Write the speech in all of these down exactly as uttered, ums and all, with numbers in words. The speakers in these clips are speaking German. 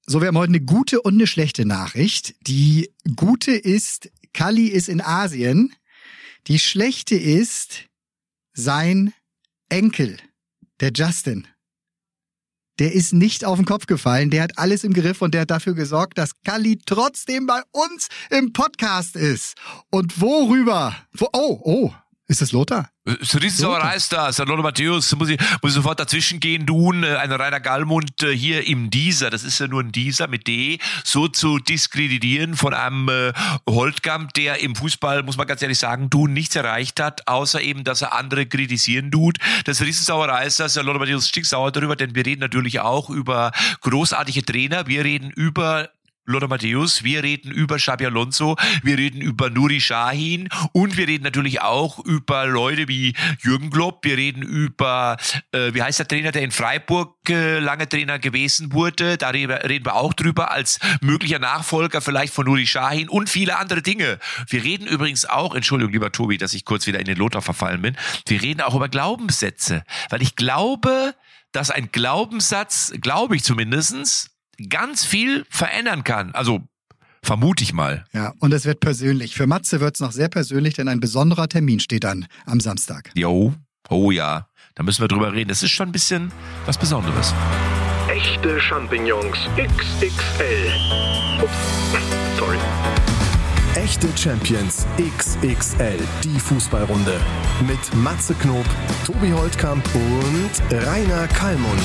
So, wir haben heute eine gute und eine schlechte Nachricht. Die gute ist, Kalli ist in Asien. Die schlechte ist, sein Enkel, der Justin, der ist nicht auf den Kopf gefallen. Der hat alles im Griff und der hat dafür gesorgt, dass Kalli trotzdem bei uns im Podcast ist. Und worüber? Wo, oh, oh, ist das Lothar? So Riesensauerei ist das. Lothar Matthäus, muss ich, muss ich sofort dazwischen gehen, tun, ein Rainer Gallmund hier im Dieser, das ist ja nur ein Dieser mit D, so zu diskreditieren von einem äh, Holtkamp, der im Fußball, muss man ganz ehrlich sagen, du nichts erreicht hat, außer eben, dass er andere kritisieren tut. Das Riesensauerei ist das. Lothar Matthäus stinksauer darüber, denn wir reden natürlich auch über großartige Trainer, wir reden über Lothar Matthäus, wir reden über Xabi Alonso, wir reden über Nuri Sahin und wir reden natürlich auch über Leute wie Jürgen Klopp, wir reden über, äh, wie heißt der Trainer, der in Freiburg äh, lange Trainer gewesen wurde, da reden wir auch drüber, als möglicher Nachfolger vielleicht von Nuri Sahin und viele andere Dinge. Wir reden übrigens auch, Entschuldigung, lieber Tobi, dass ich kurz wieder in den Lothar verfallen bin, wir reden auch über Glaubenssätze, weil ich glaube, dass ein Glaubenssatz, glaube ich zumindestens, ganz viel verändern kann. Also vermute ich mal. Ja, und es wird persönlich. Für Matze wird es noch sehr persönlich, denn ein besonderer Termin steht dann am Samstag. Jo, oh ja, da müssen wir drüber reden. Das ist schon ein bisschen was Besonderes. Echte Champignons X X L. Ups, sorry. Echte Champions X X L, die Fußballrunde. Mit Matze Knob, Tobi Holtkamp und Rainer Kallmund.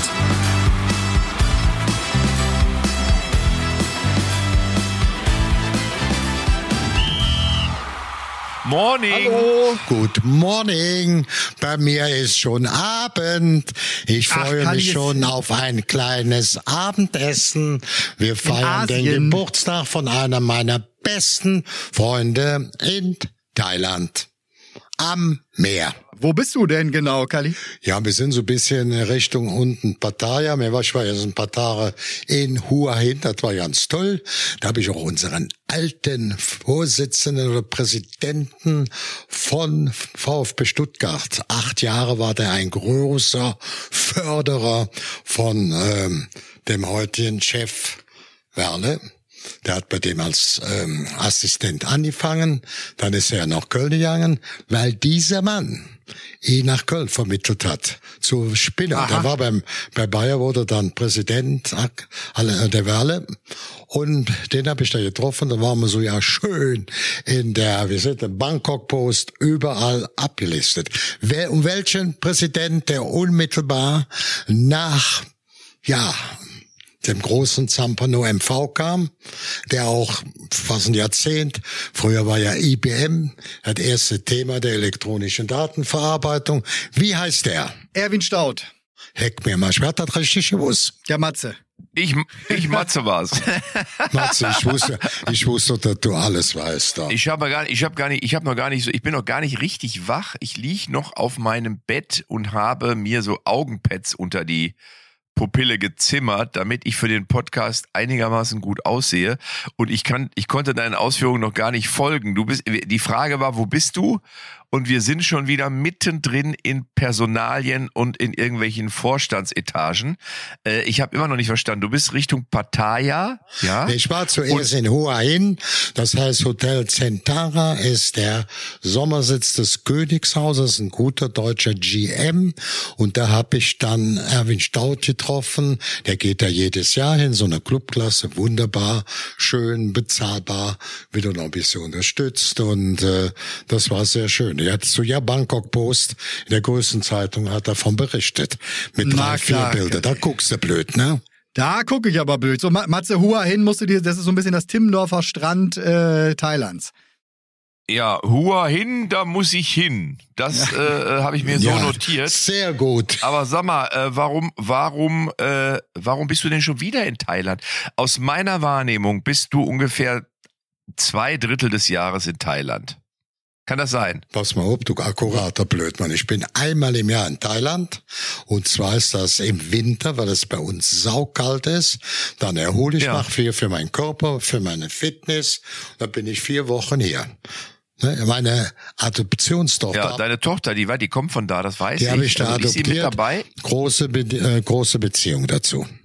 Morning. Hallo. Good morning. Bei mir ist schon Abend. Ich freue Ach, mich schon auf ein kleines Abendessen. Wir feiern den Asien. Geburtstag von einer meiner besten Freunde in Thailand. Am Meer. Wo bist du denn genau, Kalli? Ja, wir sind so ein bisschen Richtung unten Pattaya. Mir war, ich war ja so ein paar Tage in Hua Hin, das war ganz toll. Da habe ich auch unseren alten Vorsitzenden oder Präsidenten von VfB Stuttgart. Acht Jahre war der ein großer Förderer von ähm, dem heutigen Chef Werle. Der hat bei dem als ähm, Assistent angefangen, dann ist er nach Köln gegangen, weil dieser Mann ihn nach Köln vermittelt hat zu Spinner. Aha. Der war beim bei Bayer, wurde dann Präsident der Werle und den habe ich da getroffen. Da waren wir so ja schön in der, wir sind im Bangkok Post überall abgelistet. Wer um welchen Präsident, der unmittelbar nach ja dem großen Zampano M V kam, der auch fast ein Jahrzehnt, früher war ja I B M, das erste Thema der elektronischen Datenverarbeitung. Wie heißt der? Erwin Staud. Heck mir mal, wer hat das richtig gewusst? Der Matze. Ich, ich Matze war's. Matze, ich wusste, ich wusste, dass du alles weißt. Da. Ich habe gar nicht, ich habe gar nicht, ich habe noch gar nicht so, ich bin noch gar nicht richtig wach. Ich lieg noch auf meinem Bett und habe mir so Augenpads unter die Pupille gezimmert, damit ich für den Podcast einigermaßen gut aussehe. Und ich kann, ich konnte deinen Ausführungen noch gar nicht folgen. Du bist, die Frage war, wo bist du? Und wir sind schon wieder mittendrin in Personalien und in irgendwelchen Vorstandsetagen. Äh, ich habe immer noch nicht verstanden. Du bist Richtung Pattaya, ja? Ich war zuerst in Hua Hin. Das heißt, Hotel Centara ist der Sommersitz des Königshauses, ein guter deutscher G M. Und da habe ich dann Erwin Staud getroffen. Der geht da jedes Jahr hin, so eine Clubklasse, wunderbar, schön, bezahlbar, wird noch ein bisschen unterstützt. Und äh, das war sehr schön. Jetzt zu ja Bangkok Post, in der größten Zeitung hat davon berichtet. Mit Na drei, vier klar, Bilder. Da guckst du blöd, ne? Da gucke ich aber blöd. So, Matze, Hua Hin musst du dir, das ist so ein bisschen das Timmendorfer Strand äh, Thailands. Ja, Hua Hin, da muss ich hin. Das ja. äh, habe ich mir so ja, notiert. Sehr gut. Aber sag mal, äh, warum, warum, äh, warum bist du denn schon wieder in Thailand? Aus meiner Wahrnehmung bist du ungefähr zwei Drittel des Jahres in Thailand. Kann das sein? Pass mal auf, du akkurater Blödmann. Ich bin einmal im Jahr in Thailand. Und zwar ist das im Winter, weil es bei uns saukalt ist. Dann erhole ich, ja. mache viel für meinen Körper, für meine Fitness. Dann bin ich vier Wochen hier. Meine Adoptionstochter. Ja, deine Tochter, die war, die kommt von da, das weiß die ich. Die habe ich da also, adoptiert. Ist sie mit dabei? Große, Be- äh, große Beziehung dazu.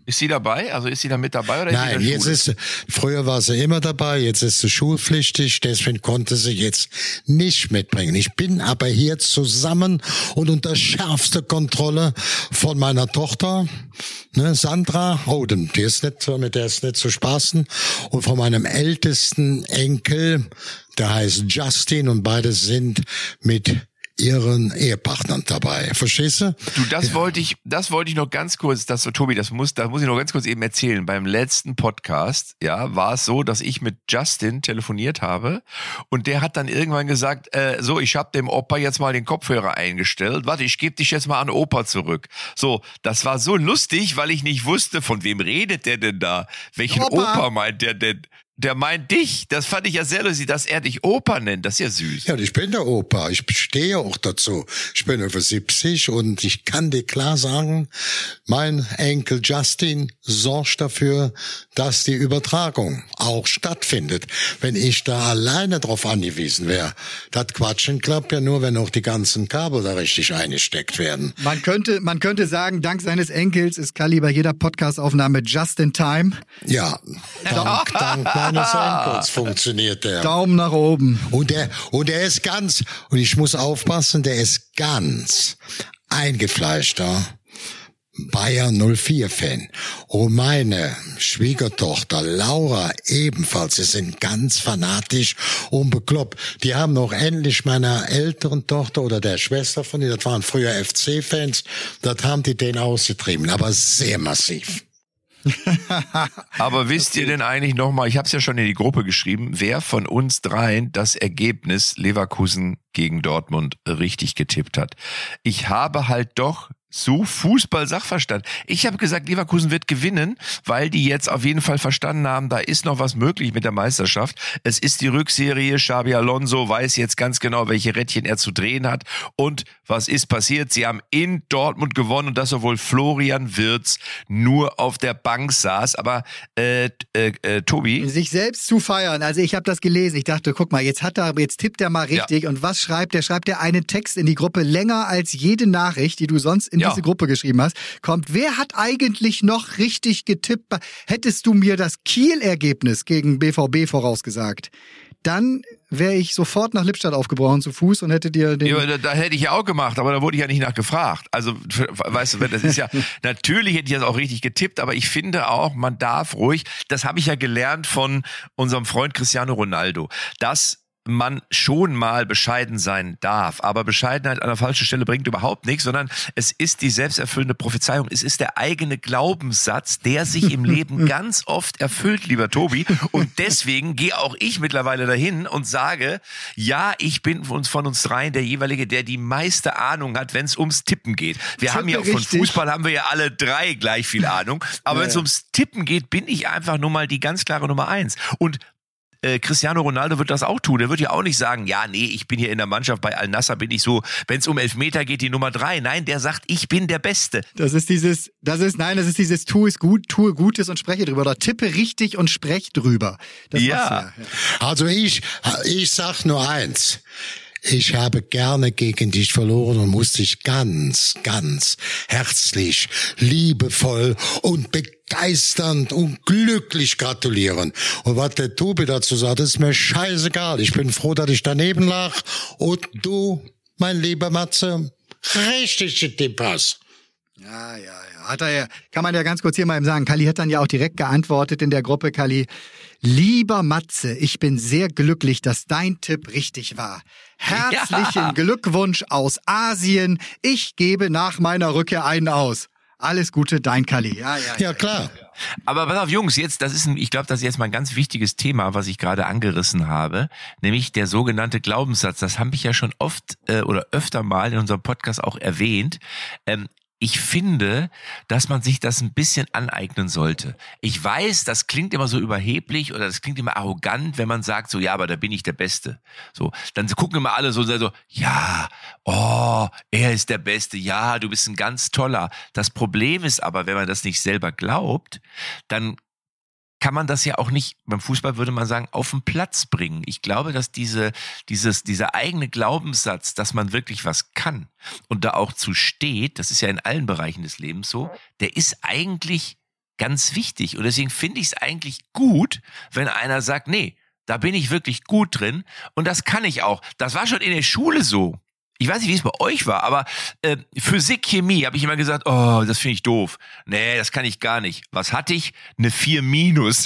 Ist sie dabei? Also ist sie da mit dabei oder Nein, ist sie jetzt ist sie, früher war sie immer dabei, jetzt ist sie schulpflichtig, deswegen konnte sie jetzt nicht mitbringen. Ich bin aber hier zusammen und unter schärfster Kontrolle von meiner Tochter, ne, Sandra, oh, die ist nicht, mit der ist nicht zu spaßen, und von meinem ältesten Enkel, der heißt Justin, und beide sind mit ihren Ehepartnern dabei. Verstehst du? Du, das wollte ich, das wollte ich noch ganz kurz, das so, Tobi, das muss, das muss ich noch ganz kurz eben erzählen. Beim letzten Podcast, ja, war es so, dass ich mit Justin telefoniert habe und der hat dann irgendwann gesagt, äh, so, ich habe dem Opa jetzt mal den Kopfhörer eingestellt. Warte, ich gebe dich jetzt mal an Opa zurück. So, das war so lustig, weil ich nicht wusste, von wem redet der denn da? Welchen Opa, Opa meint der denn? Der meint dich. Das fand ich ja sehr lustig, dass er dich Opa nennt. Das ist ja süß. Ja, ich bin der Opa. Ich stehe auch dazu. Ich bin über siebzig und ich kann dir klar sagen, mein Enkel Justin sorgt dafür, dass die Übertragung auch stattfindet. Wenn ich da alleine drauf angewiesen wäre, das Quatschen klappt ja nur, wenn auch die ganzen Kabel da richtig eingesteckt werden. Man könnte, man könnte sagen, dank seines Enkels ist Kalli bei jeder Podcast-Aufnahme just in time. Ja, dank, dank meines Enkels funktioniert der. Daumen nach oben. Und der, und der ist ganz, und ich muss aufpassen, der ist ganz eingefleischter Bayern null vier Fan. Und meine Schwiegertochter Laura ebenfalls. Sie sind ganz fanatisch und bekloppt. Die haben noch endlich meiner älteren Tochter oder der Schwester von ihr, das waren früher F C-Fans, das haben die den ausgetrieben, aber sehr massiv. Aber wisst ihr denn eigentlich nochmal, ich habe es ja schon in die Gruppe geschrieben, wer von uns dreien das Ergebnis Leverkusen gegen Dortmund richtig getippt hat? Ich habe halt doch so Fußball-Sachverstand. Ich habe gesagt, Leverkusen wird gewinnen, weil die jetzt auf jeden Fall verstanden haben, da ist noch was möglich mit der Meisterschaft. Es ist die Rückserie, Xabi Alonso weiß jetzt ganz genau, welche Rädchen er zu drehen hat. Und was ist passiert? Sie haben in Dortmund gewonnen und das, obwohl Florian Wirtz nur auf der Bank saß. Aber äh, äh, äh, Tobi? Sich selbst zu feiern. Also ich habe das gelesen. Ich dachte, guck mal, jetzt hat er, jetzt tippt er mal richtig. Ja. Und was schreibt er? Schreibt er einen Text in die Gruppe länger als jede Nachricht, die du sonst in in ja. diese Gruppe geschrieben hast, kommt, wer hat eigentlich noch richtig getippt? Hättest du mir das Kiel-Ergebnis gegen B V B vorausgesagt, dann wäre ich sofort nach Lippstadt aufgebrochen zu Fuß und hätte dir den... Ja, da, da hätte ich ja auch gemacht, aber da wurde ich ja nicht nachgefragt. Also, weißt du, das ist ja, natürlich hätte ich das auch richtig getippt, aber ich finde auch, man darf ruhig, das habe ich ja gelernt von unserem Freund Cristiano Ronaldo, dass man schon mal bescheiden sein darf. Aber Bescheidenheit an der falschen Stelle bringt überhaupt nichts, sondern es ist die selbsterfüllende Prophezeiung. Es ist der eigene Glaubenssatz, der sich im Leben ganz oft erfüllt, lieber Tobi. Und deswegen gehe auch ich mittlerweile dahin und sage, ja, ich bin von uns, von uns dreien der jeweilige, der die meiste Ahnung hat, wenn es ums Tippen geht. Wir Tippe haben ja von Fußball haben wir ja alle drei gleich viel Ahnung. Aber ja, wenn es ja. ums Tippen geht, bin ich einfach nur mal die ganz klare Nummer eins. Und Äh, Cristiano Ronaldo wird das auch tun. Der wird ja auch nicht sagen, ja, nee, ich bin hier in der Mannschaft bei Al-Nassr, bin ich so, wenn es um Elfmeter geht, die Nummer drei. Nein, der sagt, ich bin der Beste. Das ist dieses, das ist, nein, das ist dieses, tu es gut, tue Gutes und spreche drüber. Oder tippe richtig und sprech drüber. Das ja. ja. Also ich, ich sag nur eins. Ich habe gerne gegen dich verloren und muss dich ganz, ganz herzlich, liebevoll und begeisternd und glücklich gratulieren. Und was der Tobi dazu sagt, ist mir scheißegal. Ich bin froh, dass ich daneben lag und du, mein lieber Matze, richtig getippt hast. Ja, ja, ja. Hat er ja, kann man ja ganz kurz hier mal eben sagen. Kalli hat dann ja auch direkt geantwortet in der Gruppe, Kalli. Lieber Matze, ich bin sehr glücklich, dass dein Tipp richtig war. Herzlichen ja. Glückwunsch aus Asien. Ich gebe nach meiner Rückkehr einen aus. Alles Gute, dein Kalli. Ja, ja, ja, ja, klar. Aber pass auf, Jungs, jetzt, das ist ein, ich glaube, das ist jetzt mal ein ganz wichtiges Thema, was ich gerade angerissen habe, nämlich der sogenannte Glaubenssatz. Das habe ich ja schon oft äh, oder öfter mal in unserem Podcast auch erwähnt. Ähm, Ich finde, dass man sich das ein bisschen aneignen sollte. Ich weiß, das klingt immer so überheblich oder das klingt immer arrogant, wenn man sagt so, ja, aber da bin ich der Beste. So, dann gucken immer alle so, so, ja, oh, er ist der Beste, ja, du bist ein ganz toller. Das Problem ist aber, wenn man das nicht selber glaubt, dann kann man das ja auch nicht, beim Fußball würde man sagen, auf den Platz bringen. Ich glaube, dass diese, dieses, dieser eigene Glaubenssatz, dass man wirklich was kann und da auch zu steht, das ist ja in allen Bereichen des Lebens so, der ist eigentlich ganz wichtig. Und deswegen finde ich es eigentlich gut, wenn einer sagt, nee, da bin ich wirklich gut drin und das kann ich auch. Das war schon in der Schule so. Ich weiß nicht, wie es bei euch war, aber äh, Physik, Chemie habe ich immer gesagt, oh, das finde ich doof. Nee, das kann ich gar nicht. Was hatte ich? Eine vier minus.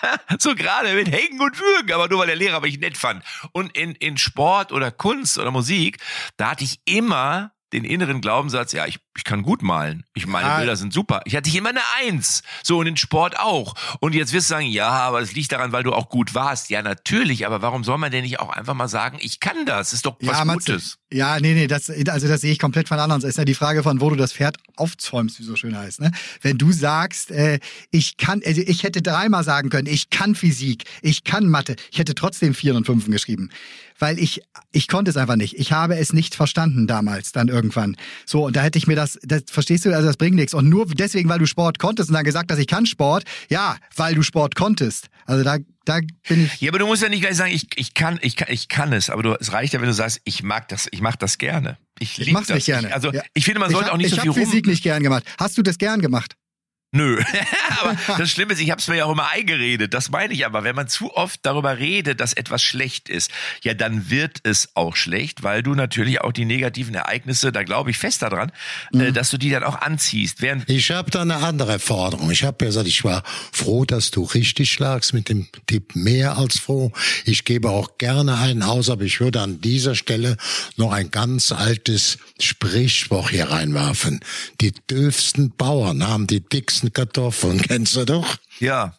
So gerade mit Hängen und Würgen, aber nur weil der Lehrer mich nett fand. Und in, in Sport oder Kunst oder Musik, da hatte ich immer den inneren Glaubenssatz, ja, ich, ich kann gut malen. Ich meine Ja. Bilder sind super. Ich hatte immer eine Eins. So, und in Sport auch. Und jetzt wirst du sagen, ja, aber das liegt daran, weil du auch gut warst. Ja, natürlich, aber warum soll man denn nicht auch einfach mal sagen, ich kann das? Das ist doch was Ja, Matze, Gutes. ja, nee, nee, das, also das sehe ich komplett von anderen. Es ist ja die Frage von, wo du das Pferd aufzäumst, wie so schön heißt. Ne? Wenn du sagst, äh, ich kann, also ich hätte dreimal sagen können, ich kann Physik, ich kann Mathe, ich hätte trotzdem Vieren und Fünfen geschrieben. Weil ich, ich konnte es einfach nicht. Ich habe es nicht verstanden damals, dann irgendwann. So, und da hätte ich mir das, das, verstehst du, also das bringt nichts. Und nur deswegen, weil du Sport konntest und dann gesagt, dass ich kann Sport, ja, weil du Sport konntest. Also da, da bin ich. Ja, aber du musst ja nicht gleich sagen, ich, ich kann, ich kann, ich kann es. Aber du, es reicht ja, wenn du sagst, ich mag das, ich mach das gerne. Ich, Ich lieb mach's das. nicht gerne. Ich, also, Ja. ich finde, man Ich sollte hab- auch nicht ich so viel hab rum. Physik nicht gern gemacht. Hast du das gern gemacht? Nö, aber das Schlimme ist, ich habe es mir ja auch immer eingeredet. Das meine ich aber. Wenn man zu oft darüber redet, dass etwas schlecht ist, ja, dann wird es auch schlecht, weil du natürlich auch die negativen Ereignisse, da glaube ich fest daran, Mhm. äh, dass du die dann auch anziehst. Während Ich habe da eine andere Forderung. Ich habe gesagt, ich war froh, dass du richtig lagst, mit dem Tipp mehr als froh. Ich gebe auch gerne einen aus, aber ich würde an dieser Stelle noch ein ganz altes Sprichwort hier reinwerfen. Die dürfsten Bauern haben die dicksten Kartoffeln. Kennst du doch? ja,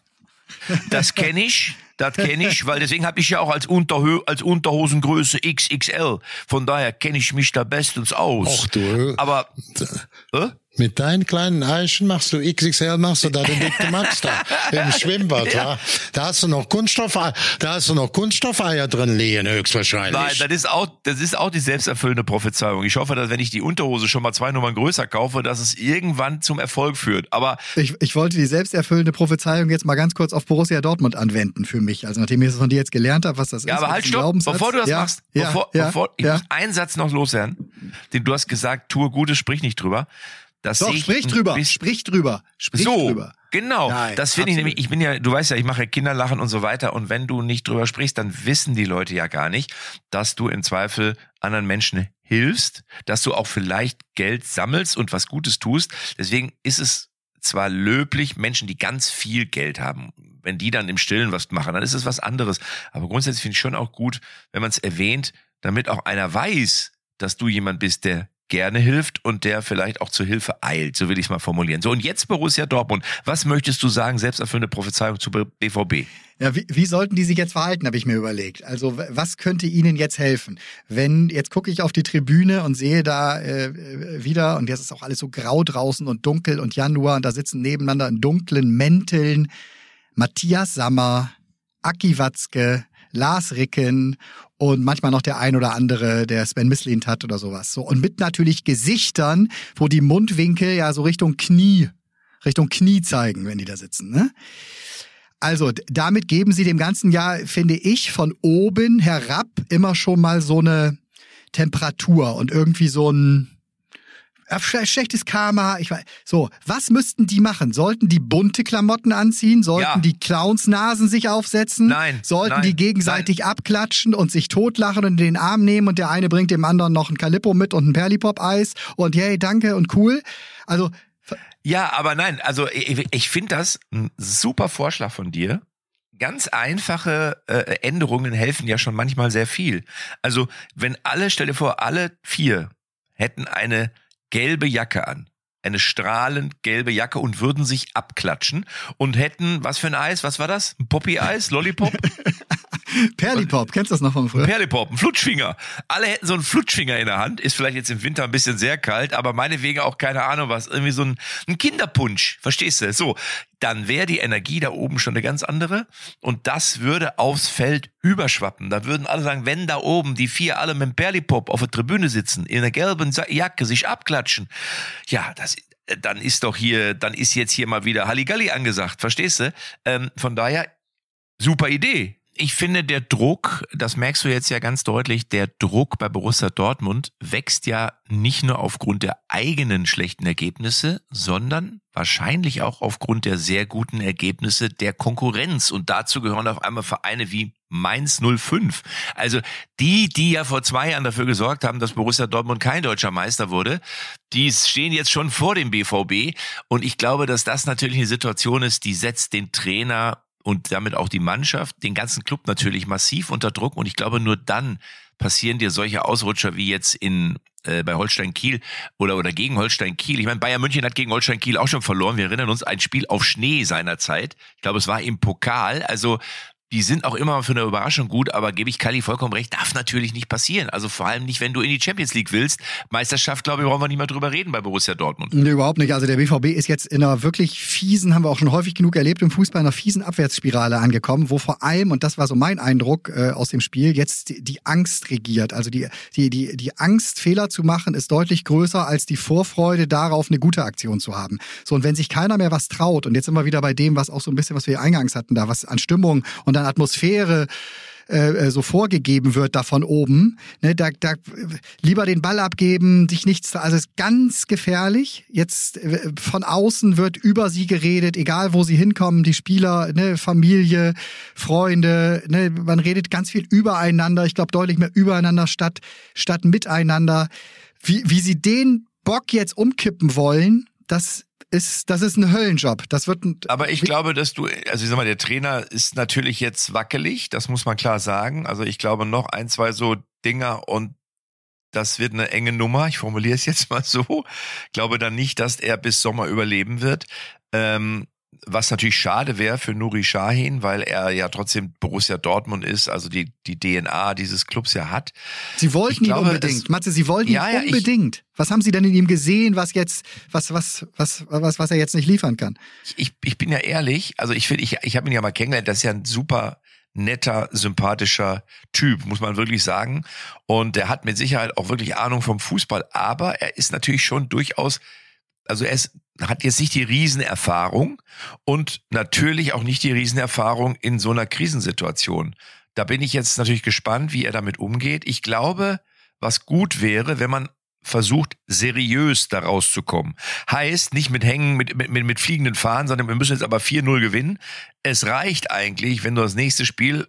das kenne ich. Das kenne ich, weil deswegen habe ich ja auch als, Unterhö als Unterhosengröße X X L. Von daher kenne ich mich da bestens aus. Ach du. Aber äh? Mit deinen kleinen Eichen machst du X X L, machst du da den dicken Max da im Schwimmbad, ja. Da hast du noch Kunststoff, da hast du noch Kunststoffeier drin liegen, höchstwahrscheinlich. Nein, das ist auch, das ist auch die selbsterfüllende Prophezeiung. Ich hoffe, dass wenn ich die Unterhose schon mal zwei Nummern größer kaufe, dass es irgendwann zum Erfolg führt. Aber Ich, ich wollte die selbsterfüllende Prophezeiung jetzt mal ganz kurz auf Borussia Dortmund anwenden für mich. Also nachdem ich es von dir jetzt gelernt habe, was das ja, ist. aber was halt ein stopp, Glaubenssatz- bevor du das ja, machst, ja, bevor, ja, bevor, ich ja. muss einen Satz noch loswerden, den du hast gesagt, tue Gutes, sprich nicht drüber. Das Doch, sehe ich sprich ein drüber, bisschen- sprich drüber, sprich so, drüber. genau. Nein, das finde ich absolut. nämlich, ich bin ja, du weißt ja, ich mache ja Kinderlachen und so weiter. Und wenn du nicht drüber sprichst, dann wissen die Leute ja gar nicht, dass du im Zweifel anderen Menschen hilfst, dass du auch vielleicht Geld sammelst und was Gutes tust. Deswegen ist es zwar löblich, Menschen, die ganz viel Geld haben, wenn die dann im Stillen was machen, dann ist es was anderes. Aber grundsätzlich finde ich schon auch gut, wenn man es erwähnt, damit auch einer weiß, dass du jemand bist, der gerne hilft und der vielleicht auch zur Hilfe eilt, so will ich es mal formulieren. So, und jetzt Borussia Dortmund. Was möchtest du sagen, selbsterfüllende Prophezeiung zu B V B? Ja, wie, wie sollten die sich jetzt verhalten, habe ich mir überlegt. Also w- was könnte ihnen jetzt helfen? Wenn, jetzt gucke ich auf die Tribüne und sehe da äh, wieder, und jetzt ist auch alles so grau draußen und dunkel und Januar, und da sitzen nebeneinander in dunklen Mänteln Matthias Sammer, Aki Watzke, Lars Ricken und manchmal noch der ein oder andere, der Sven Mislint hat oder sowas. So, und mit natürlich Gesichtern, wo die Mundwinkel ja so Richtung Knie, Richtung Knie zeigen, wenn die da sitzen, ne? Also, d- damit geben sie dem ganzen Jahr, finde ich, von oben herab immer schon mal so eine Temperatur und irgendwie so ein ja, sch- schlechtes Karma. Ich weiß. So, was müssten die machen? Sollten die bunte Klamotten anziehen? Sollten Ja. die Clownsnasen sich aufsetzen? Nein, Sollten nein, die gegenseitig abklatschen und sich totlachen und in den Arm nehmen und der eine bringt dem anderen noch ein Calippo mit und ein Perlipop-Eis und yay, danke und cool? Also, Ja, aber nein, also ich, ich finde das ein super Vorschlag von dir. Ganz einfache äh, Änderungen helfen ja schon manchmal sehr viel. Also wenn alle, stell dir vor, alle vier hätten eine gelbe Jacke an, eine strahlend gelbe Jacke und würden sich abklatschen und hätten, was für ein Eis, was war das? Ein Poppy-Eis, Lollipop? Perlipop, kennst du das noch von früher? Perlipop, ein Flutschfinger. Alle hätten so einen Flutschfinger in der Hand. Ist vielleicht jetzt im Winter ein bisschen sehr kalt, aber meinetwegen auch keine Ahnung was. Irgendwie so ein, ein Kinderpunsch. Verstehst du? So, dann wäre die Energie da oben schon eine ganz andere. Und das würde aufs Feld überschwappen. Da würden alle sagen, wenn da oben die vier alle mit dem Perlipop auf der Tribüne sitzen, in einer gelben Sa- Jacke sich abklatschen. Ja, das dann ist doch hier, dann ist jetzt hier mal wieder Halligalli angesagt. Verstehst du? Ähm, von daher, super Idee. ich finde, der Druck, das merkst du jetzt ja ganz deutlich, der Druck bei Borussia Dortmund wächst ja nicht nur aufgrund der eigenen schlechten Ergebnisse, sondern wahrscheinlich auch aufgrund der sehr guten Ergebnisse der Konkurrenz. Und dazu gehören auf einmal Vereine wie Mainz null fünf. Also die, die ja vor zwei Jahren dafür gesorgt haben, dass Borussia Dortmund kein deutscher Meister wurde, die stehen jetzt schon vor dem B V B. Und ich glaube, dass das natürlich eine Situation ist, die setzt den Trainer und damit auch die Mannschaft, den ganzen Club natürlich massiv unter Druck. Und ich glaube, nur dann passieren dir solche Ausrutscher wie jetzt in äh, bei Holstein Kiel oder oder gegen Holstein Kiel. Ich meine, Bayern München hat gegen Holstein Kiel auch schon verloren. Wir erinnern uns, ein Spiel auf Schnee seinerzeit. Ich glaube, es war im Pokal. Also die sind auch immer für eine Überraschung gut, aber gebe ich Kalli vollkommen recht, darf natürlich nicht passieren. Also vor allem nicht, wenn du in die Champions League willst. Meisterschaft, glaube ich, brauchen wir nicht mehr drüber reden bei Borussia Dortmund. Nee, überhaupt nicht. Also der B V B ist jetzt in einer wirklich fiesen, haben wir auch schon häufig genug erlebt im Fußball, in einer fiesen Abwärtsspirale angekommen, wo vor allem, und das war so mein Eindruck äh, aus dem Spiel, jetzt die, die Angst regiert. Also die, die, die, die Angst, Fehler zu machen, ist deutlich größer als die Vorfreude darauf, eine gute Aktion zu haben. So, und wenn sich keiner mehr was traut, und jetzt sind wir wieder bei dem, was auch so ein bisschen, was wir eingangs hatten, da was an Stimmung und an Atmosphäre äh, so vorgegeben wird da von oben, ne, da, da lieber den Ball abgeben, sich nichts, also es ist ganz gefährlich. Jetzt äh, von außen wird über sie geredet, egal wo sie hinkommen, die Spieler, ne, Familie, Freunde, ne, man redet ganz viel übereinander, ich glaube deutlich mehr übereinander statt statt miteinander. Wie wie sie den Bock jetzt umkippen wollen, das Ist, das ist ein Höllenjob. Das wird ein, Aber ich glaube, dass du, also ich sag mal, der Trainer ist natürlich jetzt wackelig, das muss man klar sagen. Also ich glaube noch ein, zwei so Dinger und das wird eine enge Nummer. Ich formuliere es jetzt mal so. Ich glaube dann nicht, dass er bis Sommer überleben wird. Ähm, was natürlich schade wäre für Nuri Sahin, weil er ja trotzdem Borussia Dortmund ist, also die die D N A dieses Clubs ja hat. Sie wollten ich ihn glaube, unbedingt, Matze, Sie wollten ja, ihn ja, unbedingt. Ich, was haben Sie denn in ihm gesehen, was jetzt, was was was was was er jetzt nicht liefern kann? Ich ich bin ja ehrlich, also ich finde, ich ich habe ihn ja mal kennengelernt, das ist ja ein super netter, sympathischer Typ, muss man wirklich sagen. Und er hat mit Sicherheit auch wirklich Ahnung vom Fußball, aber er ist natürlich schon durchaus, also er ist, hat jetzt nicht die Riesenerfahrung und natürlich auch nicht die Riesenerfahrung in so einer Krisensituation. Da bin ich jetzt natürlich gespannt, wie er damit umgeht. Ich glaube, was gut wäre, wenn man versucht, seriös da rauszukommen. Heißt, nicht mit Hängen, mit, mit, mit fliegenden Fahnen, sondern wir müssen jetzt aber vier null gewinnen. Es reicht eigentlich, wenn du das nächste Spiel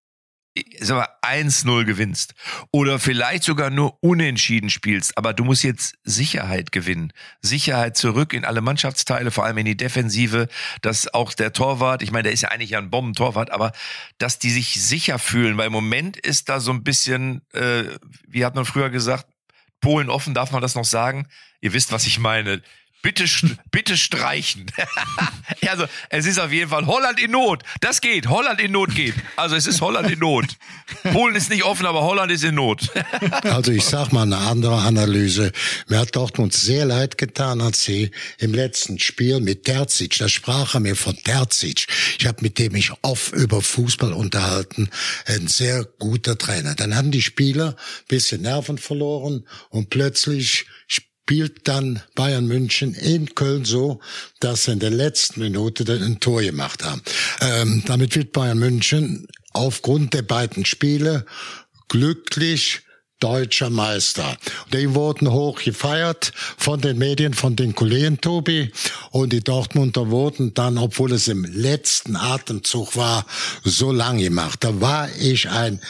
sag mal, eins null gewinnst oder vielleicht sogar nur unentschieden spielst, aber du musst jetzt Sicherheit gewinnen. Sicherheit zurück in alle Mannschaftsteile, vor allem in die Defensive, dass auch der Torwart, ich meine, der ist ja eigentlich ja ein Bombentorwart, aber dass die sich sicher fühlen, weil im Moment ist da so ein bisschen, äh, wie hat man früher gesagt, Polen offen, darf man das noch sagen? Ihr wisst, was ich meine. Bitte, bitte streichen. Also, es ist auf jeden Fall Holland in Not. Das geht. Holland in Not geht. Also, es ist Holland in Not. Polen ist nicht offen, aber Holland ist in Not. Also, ich sag mal eine andere Analyse. Mir hat Dortmund sehr leid getan, als sie im letzten Spiel mit Terzic, da sprach er mir von Terzic. Ich habe mit dem mich oft über Fußball unterhalten. Ein sehr guter Trainer. Dann haben die Spieler ein bisschen Nerven verloren und plötzlich spielt dann Bayern München in Köln so, dass sie in der letzten Minute ein Tor gemacht haben. Ähm, damit wird Bayern München aufgrund der beiden Spiele glücklich deutscher Meister. Die wurden hoch gefeiert von den Medien, von den Kollegen, Tobi. Und die Dortmunder wurden dann, obwohl es im letzten Atemzug war, so lang gemacht. Da war ich ein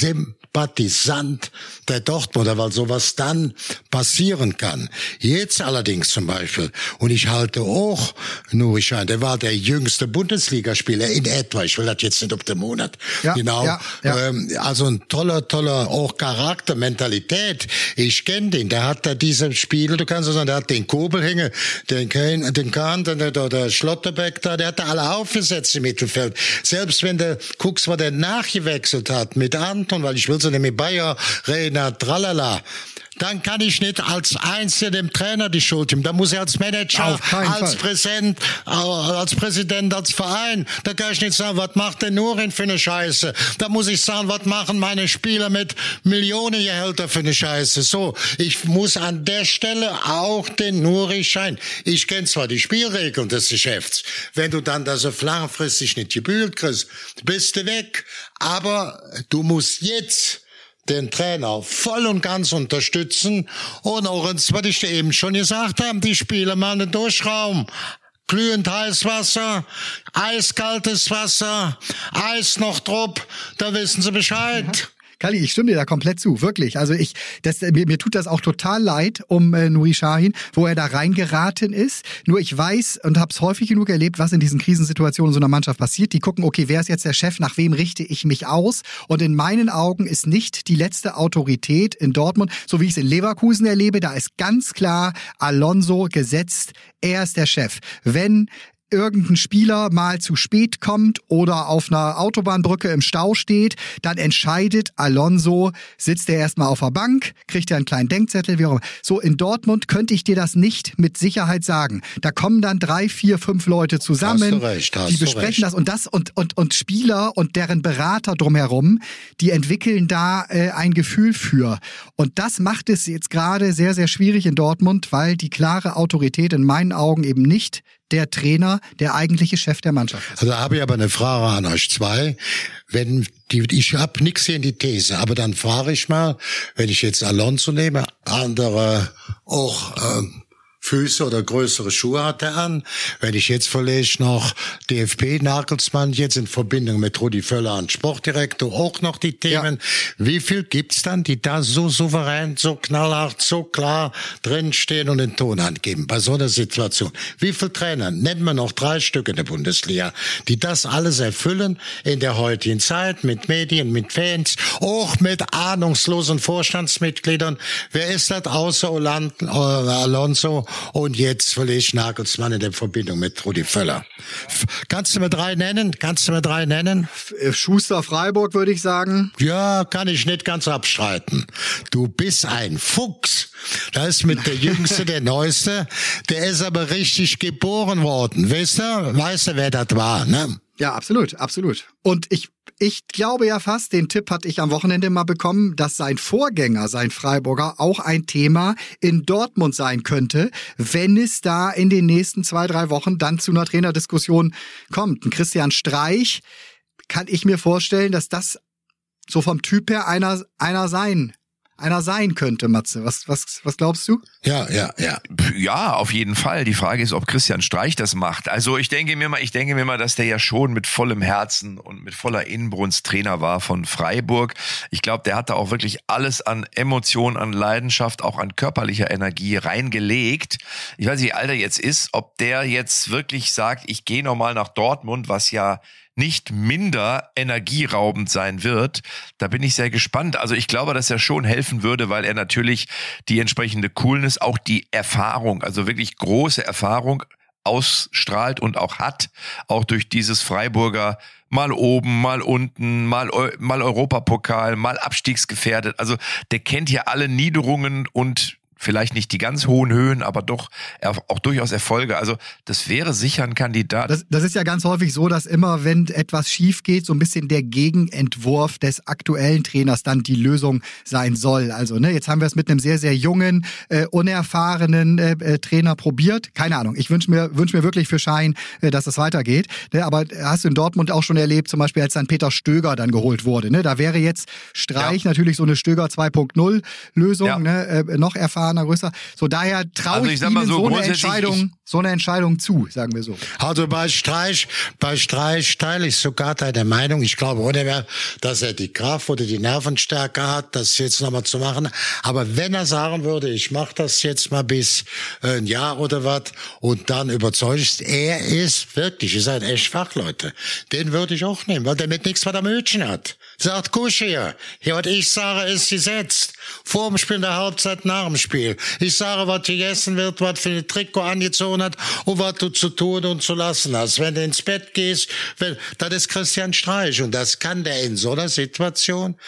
Sympathisant der Dortmunder, weil sowas dann passieren kann. Jetzt allerdings zum Beispiel, und ich halte auch Nuri Sahin, der war der jüngste Bundesligaspieler in etwa, ich will das jetzt nicht auf den Monat, ja, genau, ja, ja. Ähm, also ein toller, toller, auch Charakter, Mentalität. Ich kenne den, der hat da diese Spiele, du kannst so sagen, der hat den Kobel hängen, den Kahn, den Kahn, der, der, der Schlotterbeck da, der hat da alle aufgesetzt im Mittelfeld. Selbst wenn du guckst, was der nachgewechselt hat mit Anton, weil ich will so nicht mit Bayer reden, tralala. dann kann ich nicht als Einziger dem Trainer die Schuld geben. Da muss er als Manager, als Präsident, als Präsident, als Verein, da kann ich nicht sagen, was macht der Nurin für eine Scheiße? Da muss ich sagen, was machen meine Spieler mit Millionengehälter für eine Scheiße? So, ich muss an der Stelle auch den Nuri scheinen. Ich kenne zwar die Spielregeln des Geschäfts. Wenn du dann das so langfristig nicht gebühlt kriegst, bist du weg. Aber du musst jetzt den Trainer voll und ganz unterstützen und auch, was ich dir eben schon gesagt habe, die Spieler mal einen Durchraum. Glühend heißes Wasser, eiskaltes Wasser, Eis noch drauf, da wissen sie Bescheid. Kalli, ich stimme dir da komplett zu, wirklich. Also ich, das, mir, mir tut das auch total leid um äh, Nuri Sahin, wo er da reingeraten ist. Nur ich weiß und habe es häufig genug erlebt, was in diesen Krisensituationen in so einer Mannschaft passiert. Die gucken, okay, wer ist jetzt der Chef, nach wem richte ich mich aus? Und in meinen Augen ist nicht die letzte Autorität in Dortmund, so wie ich es in Leverkusen erlebe, da ist ganz klar Alonso gesetzt, er ist der Chef. Wenn irgendein Spieler mal zu spät kommt oder auf einer Autobahnbrücke im Stau steht, dann entscheidet Alonso, sitzt er erstmal auf der Bank, kriegt er einen kleinen Denkzettel, wie auch immer. So, in Dortmund könnte ich dir das nicht mit Sicherheit sagen. Da kommen dann drei, vier, fünf Leute zusammen, hast du recht, hast die besprechen recht. das und das und, und, und Spieler und deren Berater drumherum, die entwickeln da äh, ein Gefühl für. Und das macht es jetzt gerade sehr, sehr schwierig in Dortmund, weil die klare Autorität in meinen Augen eben nicht der Trainer, der eigentliche Chef der Mannschaft ist. Also da habe ich aber eine Frage an euch zwei. Wenn die, ich habe nichts hier in die These, aber dann frage ich mal, wenn ich jetzt Alonso nehme, andere auch ähm, Füße oder größere Schuhe hat er an. Wenn ich jetzt vielleicht noch D F B Nagelsmann jetzt in Verbindung mit Rudi Völler und Sportdirektor auch noch die Themen. Ja. Wie viel gibt's dann, die da so souverän, so knallhart, so klar drinstehen und den Ton angeben bei so einer Situation? Wie viel Trainer, nennen wir noch drei Stück in der Bundesliga, die das alles erfüllen in der heutigen Zeit mit Medien, mit Fans, auch mit ahnungslosen Vorstandsmitgliedern? Wer ist das außer Olan- äh, Alonso? Und jetzt vielleicht Nagelsmann in der Verbindung mit Rudi Völler. Kannst du mir drei nennen? Kannst du mir drei nennen? Schuster Freiburg, würde ich sagen. Ja, kann ich nicht ganz abstreiten. Du bist ein Fuchs. Da ist mit der Jüngste, der Neueste. Der ist aber richtig geboren worden. Weißt du? Weißt du, wer das war, ne? Ja, absolut, absolut. Und ich Ich glaube ja fast, den Tipp hatte ich am Wochenende mal bekommen, dass sein Vorgänger, sein Freiburger, auch ein Thema in Dortmund sein könnte, wenn es da in den nächsten zwei, drei Wochen dann zu einer Trainerdiskussion kommt. Ein Christian Streich kann ich mir vorstellen, dass das so vom Typ her einer, einer sein einer sein könnte, Matze. Was, was, was glaubst du? Ja, ja, ja. Ja, auf jeden Fall. Die Frage ist, ob Christian Streich das macht. Also ich denke mir mal, ich denke mir mal, dass der ja schon mit vollem Herzen und mit voller Inbrunst Trainer war von Freiburg. Ich glaube, der hat da auch wirklich alles an Emotionen, an Leidenschaft, auch an körperlicher Energie reingelegt. Ich weiß nicht, wie alt er jetzt ist, ob der jetzt wirklich sagt, ich gehe nochmal nach Dortmund, was ja nicht minder energieraubend sein wird. Da bin ich sehr gespannt. Also ich glaube, dass er schon helfen würde, weil er natürlich die entsprechende Coolness, auch die Erfahrung, also wirklich große Erfahrung ausstrahlt und auch hat, auch durch dieses Freiburger mal oben, mal unten, mal, mal Europapokal, mal abstiegsgefährdet. Also der kennt ja alle Niederungen und vielleicht nicht die ganz hohen Höhen, aber doch auch durchaus Erfolge. Also das wäre sicher ein Kandidat. Das, das ist ja ganz häufig so, dass immer, wenn etwas schief geht, so ein bisschen der Gegenentwurf des aktuellen Trainers dann die Lösung sein soll. Also ne, jetzt haben wir es mit einem sehr, sehr jungen, äh, unerfahrenen äh, äh, Trainer probiert. Keine Ahnung, ich wünsche mir, wünsch mir wirklich für Schein, äh, dass es weitergeht. Ne, aber hast du in Dortmund auch schon erlebt, zum Beispiel als dann Peter Stöger dann geholt wurde. Ne, da wäre jetzt Streich ja. natürlich so eine Stöger zwei Punkt null Lösung, ja. ne, äh, noch erfahren. Größer. So daher traue also ich, ich Ihnen so, so eine Entscheidung, so eine Entscheidung zu, sagen wir so. Also bei Streich, bei Streich teile ich sogar deine Meinung. Ich glaube ohne mehr, dass er die Kraft oder die Nervenstärke hat, das jetzt nochmal zu machen. Aber wenn er sagen würde, ich mache das jetzt mal bis äh, ein Jahr oder was und dann überzeugt, er ist wirklich, ihr seid echt Fachleute, den würde ich auch nehmen, weil der mit nichts, was er Mötchen hat. Sagt Kusch hier. Hier, was ich sage, ist gesetzt. Vor dem Spiel, in der Halbzeit, nach dem Spiel. Ich sage, was gegessen wird, was für ein Trikot angezogen hat und was du zu tun und zu lassen hast. Wenn du ins Bett gehst, wenn, das ist Christian Streich und das kann der in so einer Situation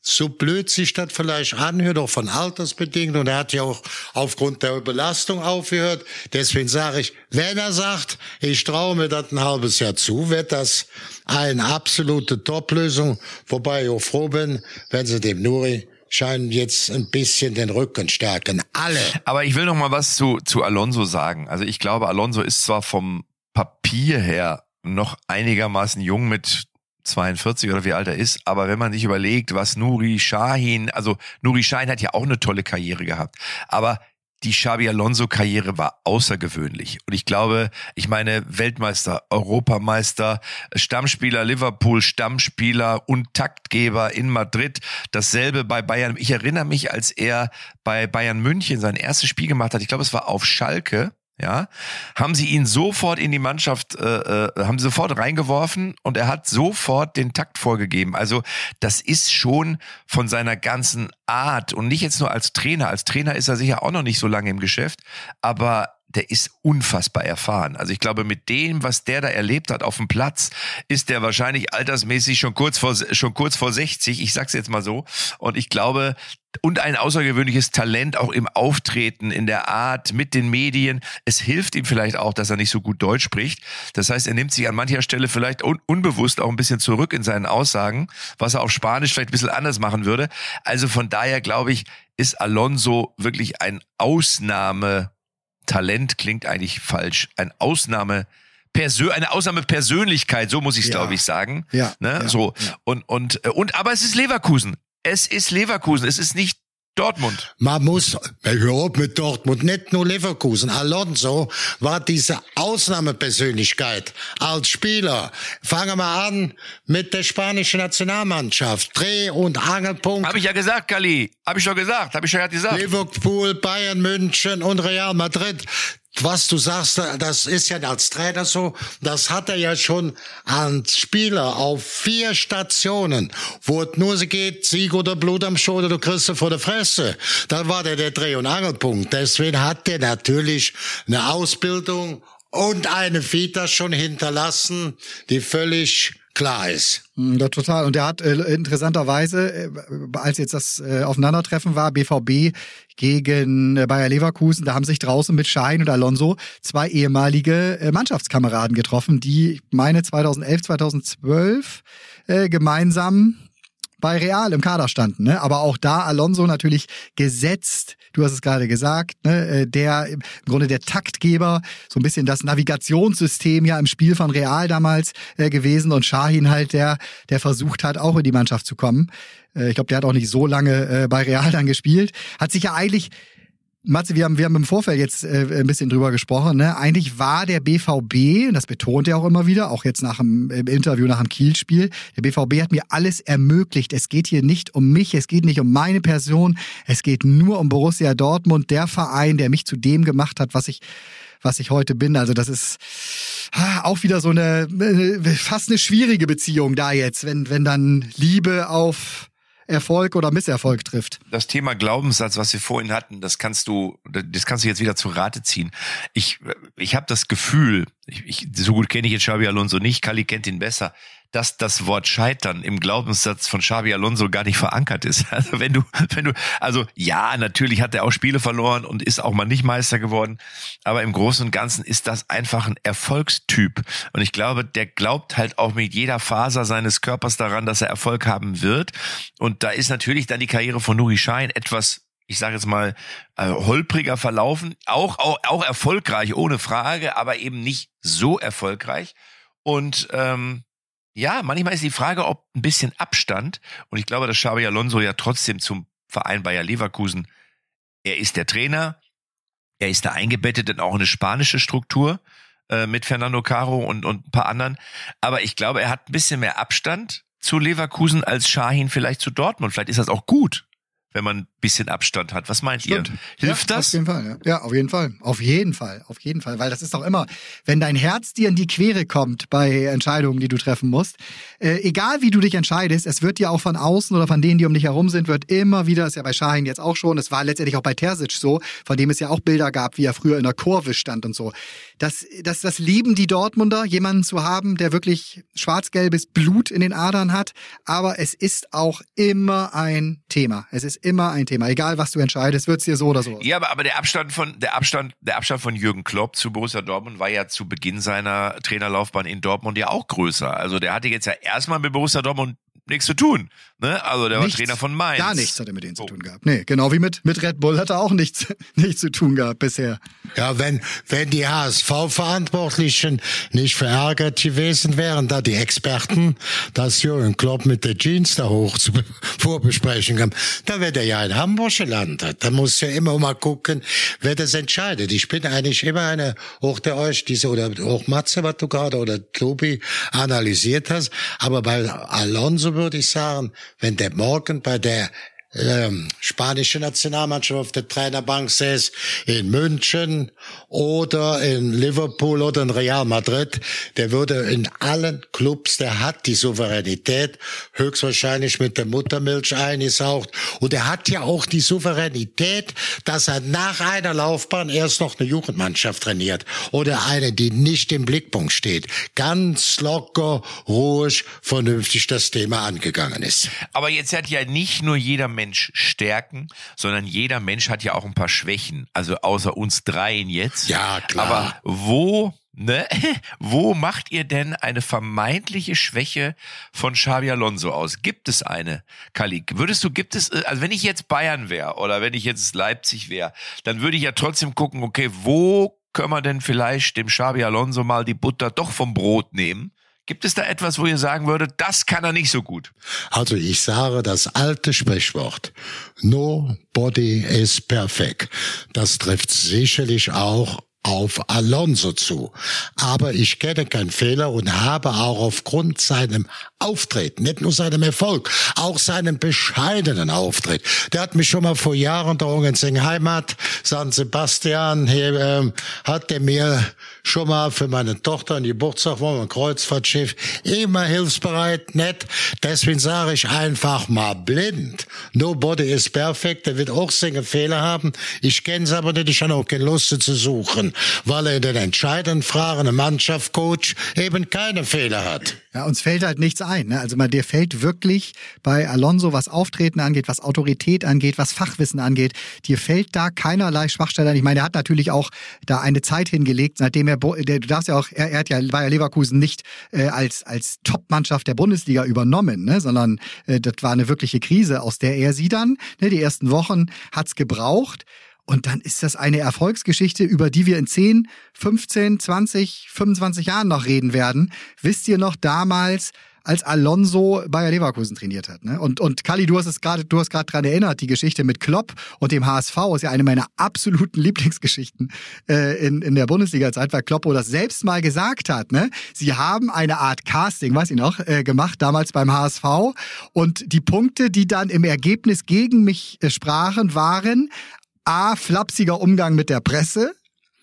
so blöd sich das vielleicht anhört, auch von altersbedingt, und er hat ja auch aufgrund der Belastung aufgehört. Deswegen sage ich, wenn er sagt, ich traue mir das ein halbes Jahr zu, wird das eine absolute Top-Lösung, wobei ich auch froh bin, wenn sie dem Nuri scheinen jetzt ein bisschen den Rücken stärken. Alle. Aber ich will noch mal was zu, zu Alonso sagen. Also ich glaube, Alonso ist zwar vom Papier her noch einigermaßen jung mit zweiundvierzig oder wie alt er ist, aber wenn man sich überlegt, was Nuri Sahin, also Nuri Sahin hat ja auch eine tolle Karriere gehabt, aber die Xabi Alonso-Karriere war außergewöhnlich. Und ich glaube, ich meine, Weltmeister, Europameister, Stammspieler Liverpool, Stammspieler und Taktgeber in Madrid. Dasselbe bei Bayern. Ich erinnere mich, als er bei Bayern München sein erstes Spiel gemacht hat, ich glaube, es war auf Schalke, ja, haben sie ihn sofort in die Mannschaft, äh, äh, haben sie sofort reingeworfen und er hat sofort den Takt vorgegeben. Also das ist schon von seiner ganzen Art und nicht jetzt nur als Trainer. Als Trainer ist er sicher auch noch nicht so lange im Geschäft, aber der ist unfassbar erfahren. Also ich glaube, mit dem, was der da erlebt hat auf dem Platz, ist der wahrscheinlich altersmäßig schon kurz vor, schon kurz vor sechzig. Ich sag's jetzt mal so. Und ich glaube, und ein außergewöhnliches Talent auch im Auftreten, in der Art, mit den Medien. Es hilft ihm vielleicht auch, dass er nicht so gut Deutsch spricht. Das heißt, er nimmt sich an mancher Stelle vielleicht un- unbewusst auch ein bisschen zurück in seinen Aussagen, was er auf Spanisch vielleicht ein bisschen anders machen würde. Also von daher, glaube ich, ist Alonso wirklich ein Ausnahme Talent klingt eigentlich falsch. Ein Ausnahme, Persö- eine Ausnahmepersönlichkeit, so muss ich es, Ja. glaube ich, sagen. Ja, Ne? ja, so. ja. Und, und, und, aber es ist Leverkusen. Es ist Leverkusen. Es ist nicht Dortmund. Man muss, hör auf mit Dortmund, nicht nur Leverkusen. Alonso war diese Ausnahmepersönlichkeit als Spieler. Fangen wir an mit der spanischen Nationalmannschaft. Dreh- und Angelpunkt. Habe ich ja gesagt, Kali. Habe ich doch gesagt. Habe ich ja gerade gesagt. Liverpool, Bayern München und Real Madrid. Was du sagst, das ist ja als Trainer so, das hat er ja schon als Spieler auf vier Stationen, wo es nur so geht, Sieg oder Blut am Schulter, du kriegst vor der Fresse. Da war der der Dreh- und Angelpunkt. Deswegen hat der natürlich eine Ausbildung und eine Vita schon hinterlassen, die völlig klar ist. Ja, total. Und er hat äh, interessanterweise, äh, als jetzt das äh, Aufeinandertreffen war, B V B gegen äh, Bayer Leverkusen, da haben sich draußen mit Sahin und Alonso zwei ehemalige äh, Mannschaftskameraden getroffen, die, ich meine, zweitausendelf, zweitausendzwölf äh, gemeinsam bei Real im Kader standen, ne? Aber auch da Alonso natürlich gesetzt, du hast es gerade gesagt, ne? Der im Grunde der Taktgeber, so ein bisschen das Navigationssystem ja im Spiel von Real damals äh, gewesen und Sahin halt der, der versucht hat, auch in die Mannschaft zu kommen. Äh, ich glaube, der hat auch nicht so lange äh, bei Real dann gespielt, hat sich ja eigentlich Matze, wir haben, wir haben im Vorfeld jetzt äh, ein bisschen drüber gesprochen, ne? Eigentlich war der B V B, und das betont er auch immer wieder, auch jetzt nach dem im Interview nach dem Kiel-Spiel, der B V B hat mir alles ermöglicht. Es geht hier nicht um mich, es geht nicht um meine Person, es geht nur um Borussia Dortmund, der Verein, der mich zu dem gemacht hat, was ich was ich heute bin. Also das ist auch wieder so eine fast eine schwierige Beziehung da jetzt, wenn wenn dann Liebe auf Erfolg oder Misserfolg trifft. Das Thema Glaubenssatz, was wir vorhin hatten, das kannst du, das kannst du jetzt wieder zu Rate ziehen. Ich, ich habe das Gefühl, ich, ich, so gut kenne ich jetzt Xabi Alonso nicht, Kali kennt ihn besser, dass das Wort Scheitern im Glaubenssatz von Xabi Alonso gar nicht verankert ist. Also wenn du, wenn du, also ja, natürlich hat er auch Spiele verloren und ist auch mal nicht Meister geworden, aber im Großen und Ganzen ist das einfach ein Erfolgstyp. Und ich glaube, der glaubt halt auch mit jeder Faser seines Körpers daran, dass er Erfolg haben wird. Und da ist natürlich dann die Karriere von Nuri Sahin etwas, ich sage jetzt mal, äh, holpriger verlaufen, auch, auch auch erfolgreich, ohne Frage, aber eben nicht so erfolgreich. Und ähm, ja, manchmal ist die Frage, ob ein bisschen Abstand, und ich glaube, dass Xabi Alonso ja trotzdem zum Verein Bayer Leverkusen, er ist der Trainer, er ist da eingebettet in auch eine spanische Struktur äh, mit Fernando Caro und, und ein paar anderen, aber ich glaube, er hat ein bisschen mehr Abstand zu Leverkusen als Sahin vielleicht zu Dortmund. Vielleicht ist das auch gut. wenn man ein bisschen Abstand hat. Was meint Stimmt. ihr? Hilft ja, das? Auf jeden Fall, ja. ja, auf jeden Fall. Auf jeden Fall. Auf jeden Fall. Weil das ist doch immer, wenn dein Herz dir in die Quere kommt bei Entscheidungen, die du treffen musst, äh, egal wie du dich entscheidest, es wird dir auch von außen oder von denen, die um dich herum sind, wird immer wieder, ist ja bei Şahin jetzt auch schon, es war letztendlich auch bei Terzic so, von dem es ja auch Bilder gab, wie er früher in der Kurve stand und so. Das, das, das lieben die Dortmunder, jemanden zu haben, der wirklich schwarz-gelbes Blut in den Adern hat. Aber es ist auch immer ein Thema. Es ist immer ein Thema. Egal, was du entscheidest, wird's dir so oder so. Ja, aber, aber der Abstand von, der Abstand, der Abstand von Jürgen Klopp zu Borussia Dortmund war ja zu Beginn seiner Trainerlaufbahn in Dortmund ja auch größer. Also der hatte jetzt ja erstmal mit Borussia Dortmund nichts zu tun. Ne? Also der Nichts. war Trainer von Mainz. Gar nichts hat er mit denen zu Oh. tun gehabt. Nee, genau wie mit, mit Red Bull hat er auch nichts, nichts zu tun gehabt bisher. Ja, wenn, wenn die H S V-Verantwortlichen nicht verärgert gewesen wären, da die Experten das Jürgen Klopp mit der Jeans da hoch zu vorbesprechen haben, da wäre der ja in Hamburg gelandet. Da muss ja immer mal gucken, wer das entscheidet. Ich bin eigentlich immer eine, auch der euch, diese, oder auch Matze, was du gerade, oder Tobi analysiert hast. Aber bei Alonso würde ich sagen, wenn der morgen bei der ähm, spanische Nationalmannschaft auf der Trainerbank säß, in München oder in Liverpool oder in Real Madrid, der würde in allen Clubs, der hat die Souveränität, höchstwahrscheinlich mit der Muttermilch eingesaugt. Und er hat ja auch die Souveränität, dass er nach einer Laufbahn erst noch eine Jugendmannschaft trainiert oder eine, die nicht im Blickpunkt steht. Ganz locker, ruhig, vernünftig das Thema angegangen ist. Aber jetzt hat ja nicht nur jeder Mensch Stärken, sondern jeder Mensch hat ja auch ein paar Schwächen. Also außer uns dreien jetzt. Ja, klar. Aber wo, ne, wo macht ihr denn eine vermeintliche Schwäche von Xabi Alonso aus? Gibt es eine, Kalli? Würdest du, gibt es, also wenn ich jetzt Bayern wäre oder wenn ich jetzt Leipzig wäre, dann würde ich ja trotzdem gucken, okay, wo können wir denn vielleicht dem Xabi Alonso mal die Butter doch vom Brot nehmen? Gibt es da etwas, wo ihr sagen würdet, das kann er nicht so gut? Also ich sage das alte Sprichwort, nobody is perfect. Das trifft sicherlich auch auf Alonso zu. Aber ich kenne keinen Fehler und habe auch aufgrund seinem Auftreten, nicht nur seinem Erfolg, auch seinem bescheidenen Auftritt. Der hat mich schon mal vor Jahren da in seiner Heimat, San Sebastian, hier, ähm, hat der mir schon mal für meine Tochter ein Geburtstag, wo wir ein Kreuzfahrtschiff, immer hilfsbereit, nett. Deswegen sage ich einfach mal blind. Nobody is perfect. Der wird auch seine Fehler haben. Ich kenne es aber nicht. Ich habe auch keine Lust zu suchen, weil er in den entscheidenden Fragen eine Mannschaft coach eben keine Fehler hat. Ja, uns fällt halt nichts ein. Ne? Also mal, dir fällt wirklich bei Alonso, was Auftreten angeht, was Autorität angeht, was Fachwissen angeht, dir fällt da keinerlei Schwachstelle an. Ich meine, er hat natürlich auch da eine Zeit hingelegt, nachdem er, der, du darfst ja auch, er, er hat ja Bayer Leverkusen nicht äh, als als Top-Mannschaft der Bundesliga übernommen, ne? sondern äh, das war eine wirkliche Krise, aus der er sie dann, ne, die ersten Wochen hat's gebraucht. Und dann ist das eine Erfolgsgeschichte, über die wir in zehn, fünfzehn, zwanzig, fünfundzwanzig Jahren noch reden werden. Wisst ihr noch damals, als Alonso Bayer Leverkusen trainiert hat, ne? Und und Kalli, du hast es gerade, du hast gerade dran erinnert, die Geschichte mit Klopp und dem H S V ist ja eine meiner absoluten Lieblingsgeschichten äh, in in der Bundesliga-Zeit, weil Kloppo das selbst mal gesagt hat, ne? Sie haben eine Art Casting, weiß ich noch, äh, gemacht damals beim H S V und die Punkte, die dann im Ergebnis gegen mich äh, sprachen, waren A, flapsiger Umgang mit der Presse,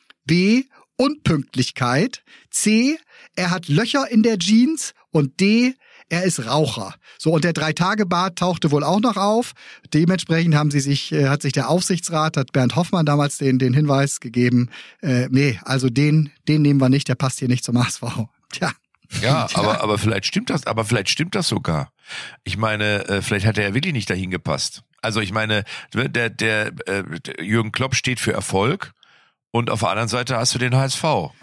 B, Unpünktlichkeit, C, er hat Löcher in der Jeans und D, er ist Raucher. So, und der Drei-Tage-Bart tauchte wohl auch noch auf. Dementsprechend haben sie sich, äh, hat sich der Aufsichtsrat, hat Bernd Hoffmann damals den, den Hinweis gegeben, äh, nee, also den, den nehmen wir nicht, der passt hier nicht zum H S V. Tja. Ja, aber, aber vielleicht stimmt das, aber vielleicht stimmt das sogar. Ich meine, äh, vielleicht hat er ja wirklich nicht dahin gepasst. Also ich meine, der, der, äh, der Jürgen Klopp steht für Erfolg und auf der anderen Seite hast du den H S V.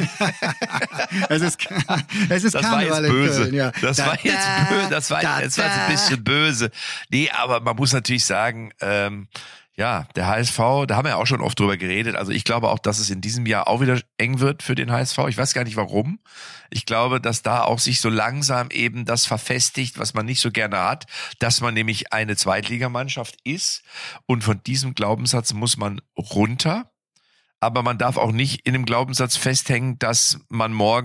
es ist, es ist das Karneval war jetzt böse. in Köln, ja. Das da, war jetzt da, böse. Das war, da, das war jetzt ein bisschen böse. Nee, aber man muss natürlich sagen, ähm, ja, der H S V, da haben wir ja auch schon oft drüber geredet. Also ich glaube auch, dass es in diesem Jahr auch wieder eng wird für den H S V. Ich weiß gar nicht warum. Ich glaube, dass da auch sich so langsam eben das verfestigt, was man nicht so gerne hat, dass man nämlich eine Zweitligamannschaft ist. Und von diesem Glaubenssatz muss man runter. Aber man darf auch nicht in dem Glaubenssatz festhängen, dass man morgen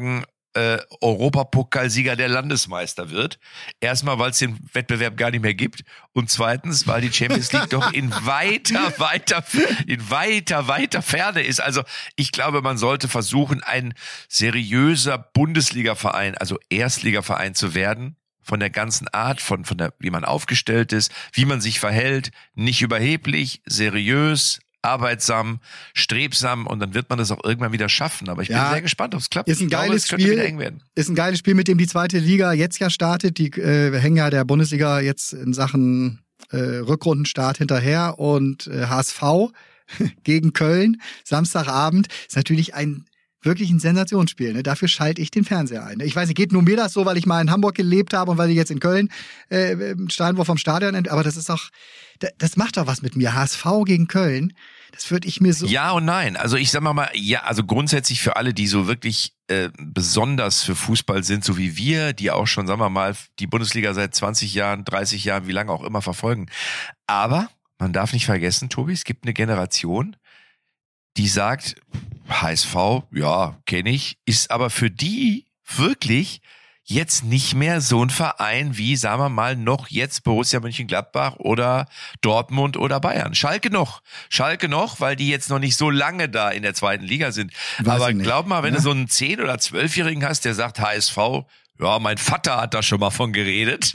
äh, Europapokalsieger der Landesmeister wird. Erstmal, weil es den Wettbewerb gar nicht mehr gibt und zweitens, weil die Champions League doch in weiter, weiter, in weiter, weiter Ferne ist. Also ich glaube, man sollte versuchen, ein seriöser Bundesliga-Verein, also Erstligaverein zu werden, von der ganzen Art, von, von der, wie man aufgestellt ist, wie man sich verhält, nicht überheblich, seriös, arbeitsam, strebsam und dann wird man das auch irgendwann wieder schaffen. Aber ich ja, bin sehr gespannt, ob es klappt. Ist ein ich glaube, geiles es könnte Spiel. wieder eng werden. Ist ein geiles Spiel, mit dem die zweite Liga jetzt ja startet. Die äh, hängen ja der Bundesliga jetzt in Sachen äh, Rückrundenstart hinterher und äh, H S V gegen Köln, Samstagabend, ist natürlich ein wirklich ein Sensationsspiel. Ne? Dafür schalte ich den Fernseher ein. Ich weiß nicht, geht nur mir das so, weil ich mal in Hamburg gelebt habe und weil ich jetzt in Köln äh, Steinwurf vom Stadion, aber das ist doch, das macht doch was mit mir. H S V gegen Köln, das würde ich mir so... Ja und nein. Also ich sag mal mal, ja, also grundsätzlich für alle, die so wirklich äh, besonders für Fußball sind, so wie wir, die auch schon, sagen wir mal, die Bundesliga seit zwanzig Jahren, dreißig Jahren, wie lange auch immer verfolgen. Aber man darf nicht vergessen, Tobi, es gibt eine Generation, die sagt, H S V, ja, kenne ich, ist aber für die wirklich jetzt nicht mehr so ein Verein wie, sagen wir mal, noch jetzt Borussia Mönchengladbach oder Dortmund oder Bayern. Schalke noch. Schalke noch, weil die jetzt noch nicht so lange da in der zweiten Liga sind. Weiß aber glaub mal, wenn ja? du so einen zehn- oder zwölfjährigen hast, der sagt H S V, ja, mein Vater hat da schon mal von geredet.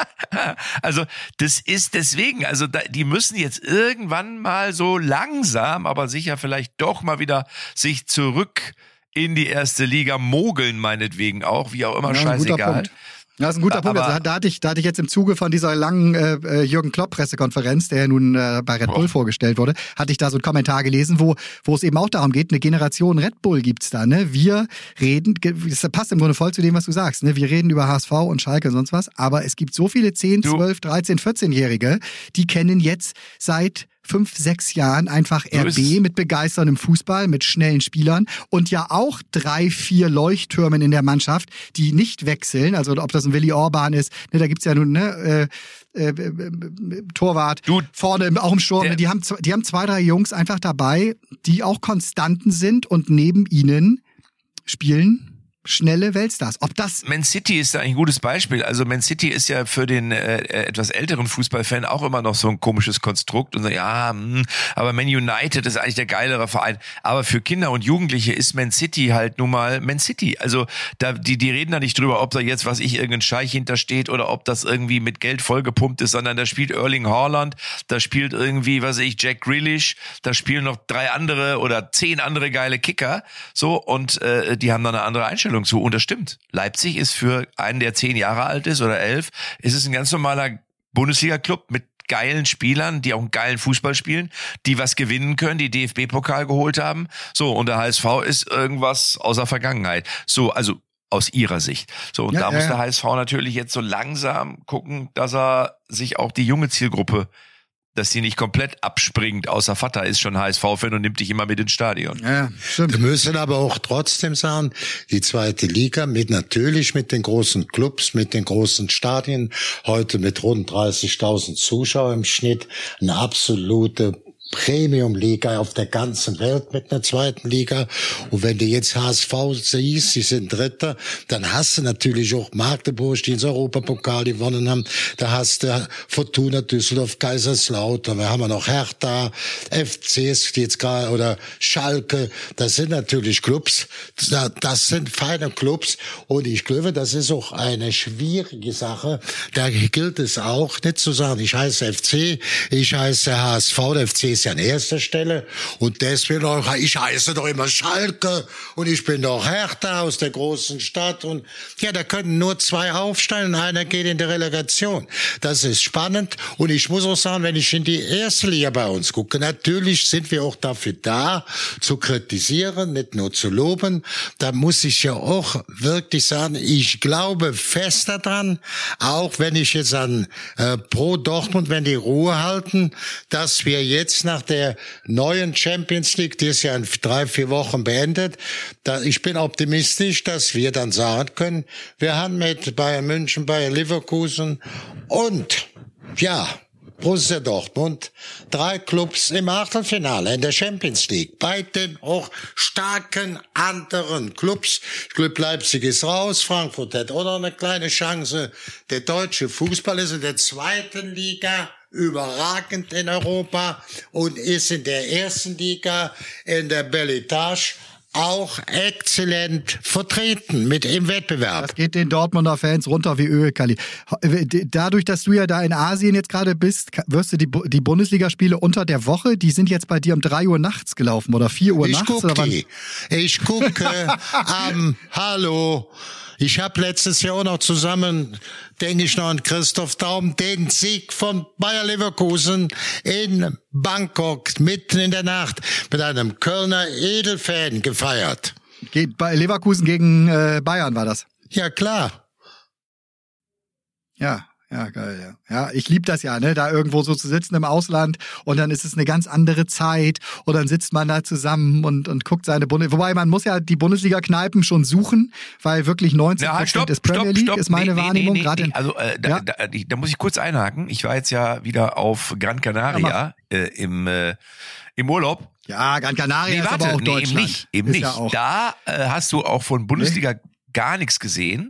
Also das ist deswegen, also da, die müssen jetzt irgendwann mal so langsam, aber sicher vielleicht doch mal wieder sich zurück in die erste Liga mogeln, meinetwegen auch, wie auch immer, ja, scheißegal. Ja, das ist ein guter Punkt. Also, da hatte ich, da hatte ich jetzt im Zuge von dieser langen äh, Jürgen Klopp Pressekonferenz, der ja nun äh, bei Red Bull oh. vorgestellt wurde, hatte ich da so einen Kommentar gelesen, wo wo es eben auch darum geht, eine Generation Red Bull gibt's da, ne? Wir reden, das passt im Grunde voll zu dem, was du sagst, ne? Wir reden über H S V und Schalke und sonst was, aber es gibt so viele zehn, zwölf, dreizehn, vierzehnjährige, die kennen jetzt seit fünf, sechs Jahren einfach R B mit begeisterndem Fußball, mit schnellen Spielern und ja auch drei, vier Leuchttürmen in der Mannschaft, die nicht wechseln. Also ob das ein Willi Orban ist, ne, da gibt's ja nun ne, äh, äh, äh, Torwart du, vorne auch im Sturm. Der, die haben die haben zwei, drei Jungs einfach dabei, die auch Konstanten sind und neben ihnen spielen schnelle Weltstars. Ob das Man City ist da ein gutes Beispiel. Also Man City ist ja für den äh, etwas älteren Fußballfan auch immer noch so ein komisches Konstrukt und so, ja, mh, aber Man United ist eigentlich der geilere Verein. Aber für Kinder und Jugendliche ist Man City halt nun mal Man City. Also da die die reden da nicht drüber, ob da jetzt, was ich, irgendein Scheich hintersteht oder ob das irgendwie mit Geld vollgepumpt ist, sondern da spielt Erling Haaland, da spielt irgendwie, was weiß ich, Jack Grealish, da spielen noch drei andere oder zehn andere geile Kicker, so, und äh, die haben da eine andere Einstellung zu. Und das stimmt. Leipzig ist für einen, der zehn Jahre alt ist oder elf, ist es ein ganz normaler Bundesliga-Club mit geilen Spielern, die auch einen geilen Fußball spielen, die was gewinnen können, die D F B-Pokal geholt haben. So, und der H S V ist irgendwas außer Vergangenheit. So, also aus ihrer Sicht. So, und ja, da ja. muss der H S V natürlich jetzt so langsam gucken, dass er sich auch die junge Zielgruppe, dass sie nicht komplett abspringt, außer Vater ist schon H S V-Fan und nimmt dich immer mit ins Stadion. Ja, stimmt. Wir müssen aber auch trotzdem sagen, die zweite Liga mit natürlich mit den großen Clubs, mit den großen Stadien, heute mit rund dreißigtausend Zuschauern im Schnitt, eine absolute Premium-Liga auf der ganzen Welt mit einer zweiten Liga. Und wenn du jetzt H S V siehst, sie sind Dritter, dann hast du natürlich auch Magdeburg, die ins Europapokal gewonnen haben. Da hast du Fortuna Düsseldorf, Kaiserslautern, wir haben noch Hertha, F Cs, die jetzt gerade, oder Schalke. Das sind natürlich Clubs, das sind feine Clubs. Und ich glaube, das ist auch eine schwierige Sache. Da gilt es auch, nicht zu sagen, ich heiße F C, ich heiße H S V, der F C ist ja an erster Stelle und deswegen auch, ich heiße doch immer Schalke und ich bin doch Hertha aus der großen Stadt und ja, da können nur zwei aufsteigen und einer geht in die Relegation. Das ist spannend und ich muss auch sagen, wenn ich in die erste Liga bei uns gucke, natürlich sind wir auch dafür da, zu kritisieren, nicht nur zu loben. Da muss ich ja auch wirklich sagen, ich glaube fest daran, auch wenn ich jetzt an äh, Pro Dortmund, wenn die Ruhe halten, dass wir jetzt nach der neuen Champions League, die ist ja in drei, vier Wochen beendet, da, ich bin optimistisch, dass wir dann sagen können, wir haben mit Bayern München, Bayern Leverkusen und, ja, Borussia Dortmund, drei Clubs im Achtelfinale in der Champions League. Bei den auch starken anderen Clubs. Ich glaube, Leipzig ist raus, Frankfurt hat auch noch eine kleine Chance. Der deutsche Fußball ist in der zweiten Liga überragend in Europa und ist in der ersten Liga in der Belitage auch exzellent vertreten mit im Wettbewerb. Das geht den Dortmunder Fans runter wie Öl, Kalli. Dadurch, dass du ja da in Asien jetzt gerade bist, wirst du die, die Bundesligaspiele unter der Woche, die sind jetzt bei dir um drei Uhr nachts gelaufen oder vier Uhr ich nachts? Guck oder wann? die. Ich gucke am Hallo. Ich habe letztes Jahr auch noch zusammen, denke ich noch an Christoph Daum, den Sieg von Bayer Leverkusen in Bangkok mitten in der Nacht mit einem Kölner Edelfan gefeiert. Geht bei Leverkusen gegen äh, Bayern war das? Ja, klar. Ja. Ja, geil, ja. Ja, ich liebe das ja, ne, da irgendwo so zu sitzen im Ausland und dann ist es eine ganz andere Zeit und dann sitzt man da zusammen und, und guckt seine Bundesliga. Wobei, man muss ja die Bundesliga-Kneipen schon suchen, weil wirklich neunzig Prozent ja, stopp, ist Premier League, stopp, stopp. ist meine nee, Wahrnehmung. Nee, nee, gerade nee. in, Also, äh, da, ja? da, da, da muss ich kurz einhaken. Ich war jetzt ja wieder auf Gran Canaria ja, äh, im, äh, im Urlaub. Ja, Gran Canaria Nee, ist warte, aber auch nee, Deutschland. eben nicht. Eben ist nicht. Ja auch. Da äh, hast du auch von Bundesliga nee. gar nichts gesehen.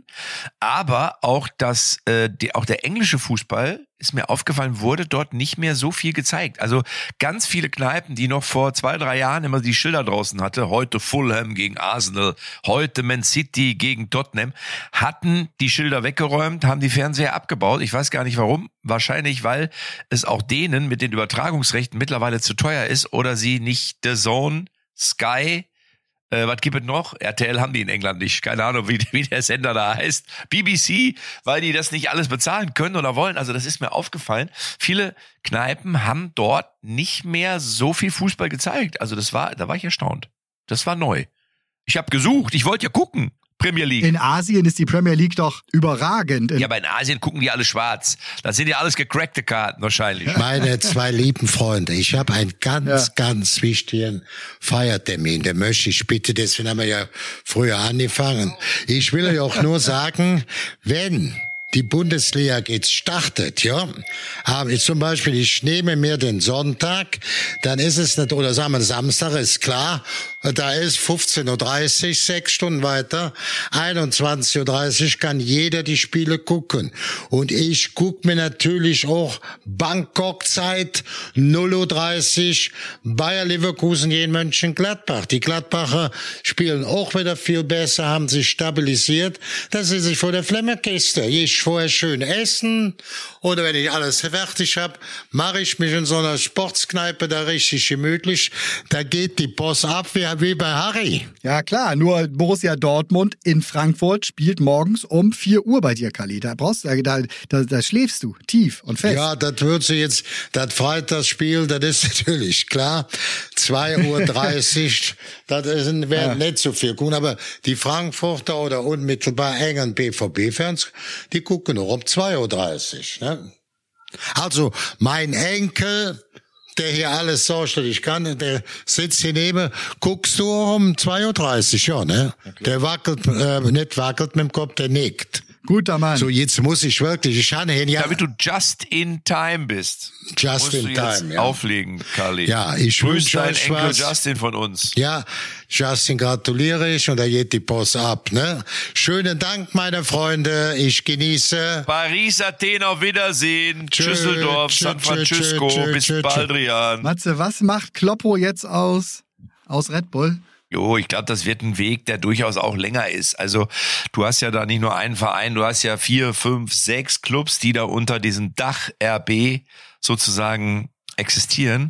Aber auch das, äh, die, auch der englische Fußball, ist mir aufgefallen, wurde dort nicht mehr so viel gezeigt. Also ganz viele Kneipen, die noch vor zwei, drei Jahren immer die Schilder draußen hatte, heute Fulham gegen Arsenal, heute Man City gegen Tottenham, hatten die Schilder weggeräumt, haben die Fernseher abgebaut. Ich weiß gar nicht warum. Wahrscheinlich, weil es auch denen mit den Übertragungsrechten mittlerweile zu teuer ist oder sie nicht The Zone, Sky, Äh, was gibt es noch? R T L haben die in England nicht. Keine Ahnung, wie, wie der Sender da heißt. B B C, weil die das nicht alles bezahlen können oder wollen. Also das ist mir aufgefallen. Viele Kneipen haben dort nicht mehr so viel Fußball gezeigt. Also das war, da war ich erstaunt. Das war neu. Ich habe gesucht, ich wollte ja gucken. Premier League. In Asien ist die Premier League doch überragend. Ja, aber in Asien gucken die alle schwarz. Das sind ja alles gecrackte Karten wahrscheinlich. Meine zwei lieben Freunde, ich habe einen ganz, ja. ganz wichtigen Feiertermin. Den möchte ich bitte, deswegen haben wir ja früher angefangen. Ich will euch auch nur sagen, wenn die Bundesliga jetzt startet, ja, aber ich zum Beispiel, ich nehme mir den Sonntag, dann ist es nicht, oder sagen wir Samstag, ist klar, da ist fünfzehn Uhr dreißig, sechs Stunden weiter, einundzwanzig Uhr dreißig kann jeder die Spiele gucken. Und ich guck mir natürlich auch Bangkok-Zeit, null Uhr dreißig, Bayer Leverkusen gegen Mönchengladbach. Die Gladbacher spielen auch wieder viel besser, haben sich stabilisiert. Das ist sich vor der Flemmerkiste. Ich vorher schön essen oder wenn ich alles fertig habe, mache ich mich in so einer Sportskneipe da richtig gemütlich. Da geht die Post ab wie, wie bei Harry. Ja klar, nur Borussia Dortmund in Frankfurt spielt morgens um vier Uhr bei dir, Kalli. Da brauchst du, da, da, da schläfst du tief und fest. Ja, das wird sie jetzt, das Freitagsspiel, das ist natürlich klar. zwei Uhr dreißig, das ist, wäre ja. nicht so viel gut, aber die Frankfurter oder unmittelbar engen B V B-Fans, die gucken nur um zwei Uhr dreißig. Ne? Also mein Enkel, der hier alles sorglich kann, der sitzt hier neben, guckst du um zwei Uhr dreißig, ja, ne? Der wackelt, äh, nicht wackelt mit dem Kopf, der nickt. Guter Mann. So, jetzt muss ich wirklich, ich kann hin, ja. Damit du just in time bist. Just in time, ja. Auflegen, Carly. Ja, ich Grüß deinen euch Enkel was. Justin von uns. Ja, Justin gratuliere ich und da geht die Post ab, ne? Schönen Dank, meine Freunde. Ich genieße. Paris, Athen, auf Wiedersehen. Tschö, Düsseldorf, tschö, San tschö, Francisco. tschö, Bis tschö, bald, tschö. Rian. Matze, was macht Kloppo jetzt aus, aus Red Bull? Jo, ich glaube, das wird ein Weg, der durchaus auch länger ist. Also du hast ja da nicht nur einen Verein, du hast ja vier, fünf, sechs Clubs, die da unter diesem Dach R B sozusagen existieren.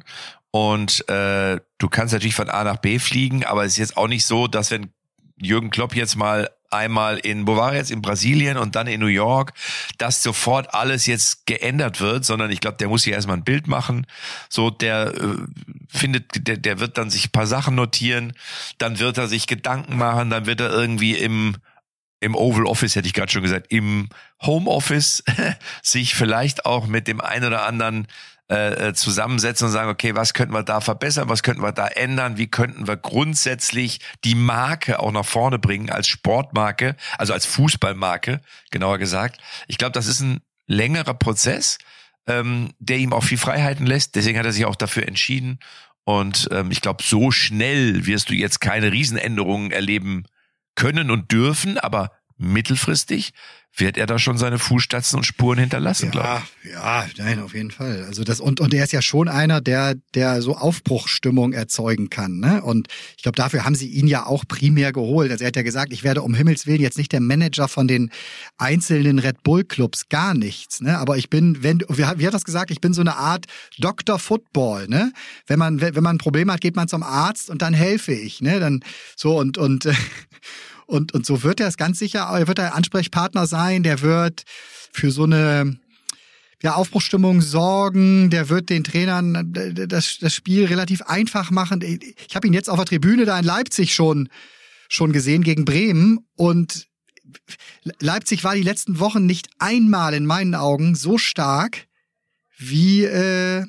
Und äh, du kannst natürlich von A nach B fliegen, aber es ist jetzt auch nicht so, dass wenn Jürgen Klopp jetzt mal einmal in, wo war er jetzt, in Brasilien und dann in New York, dass sofort alles jetzt geändert wird, sondern ich glaube, der muss hier erstmal ein Bild machen. So, der äh, findet, der, der wird dann sich ein paar Sachen notieren, dann wird er sich Gedanken machen, dann wird er irgendwie im im Oval Office, hätte ich gerade schon gesagt, im Home Office sich vielleicht auch mit dem einen oder anderen äh, zusammensetzen und sagen, okay, was könnten wir da verbessern, was könnten wir da ändern, wie könnten wir grundsätzlich die Marke auch nach vorne bringen als Sportmarke, also als Fußballmarke, genauer gesagt. Ich glaube, das ist ein längerer Prozess. ähm, der ihm auch viel Freiheiten lässt. Deswegen hat er sich auch dafür entschieden. Und ähm, ich glaube, so schnell wirst du jetzt keine Riesenänderungen erleben können und dürfen, aber mittelfristig wird er da schon seine Fußstapfen und Spuren hinterlassen, glaube ich. Ja, ja, nein, auf jeden Fall. Also das und und er ist ja schon einer, der der so Aufbruchsstimmung erzeugen kann, ne? Und ich glaube, dafür haben sie ihn ja auch primär geholt. Also er hat ja gesagt, ich werde um Himmels Willen jetzt nicht der Manager von den einzelnen Red Bull Clubs, gar nichts, ne? Aber ich bin, wenn wie hat, wie hat das gesagt, ich bin so eine Art Doktor Football, ne? Wenn man wenn man ein Problem hat, geht man zum Arzt und dann helfe ich, ne? Dann so und und Und, und so wird er es ganz sicher, er wird der Ansprechpartner sein, der wird für so eine ja, Aufbruchsstimmung sorgen, der wird den Trainern das, das Spiel relativ einfach machen. Ich habe ihn jetzt auf der Tribüne da in Leipzig schon, schon gesehen gegen Bremen und Leipzig war die letzten Wochen nicht einmal in meinen Augen so stark wie... Äh,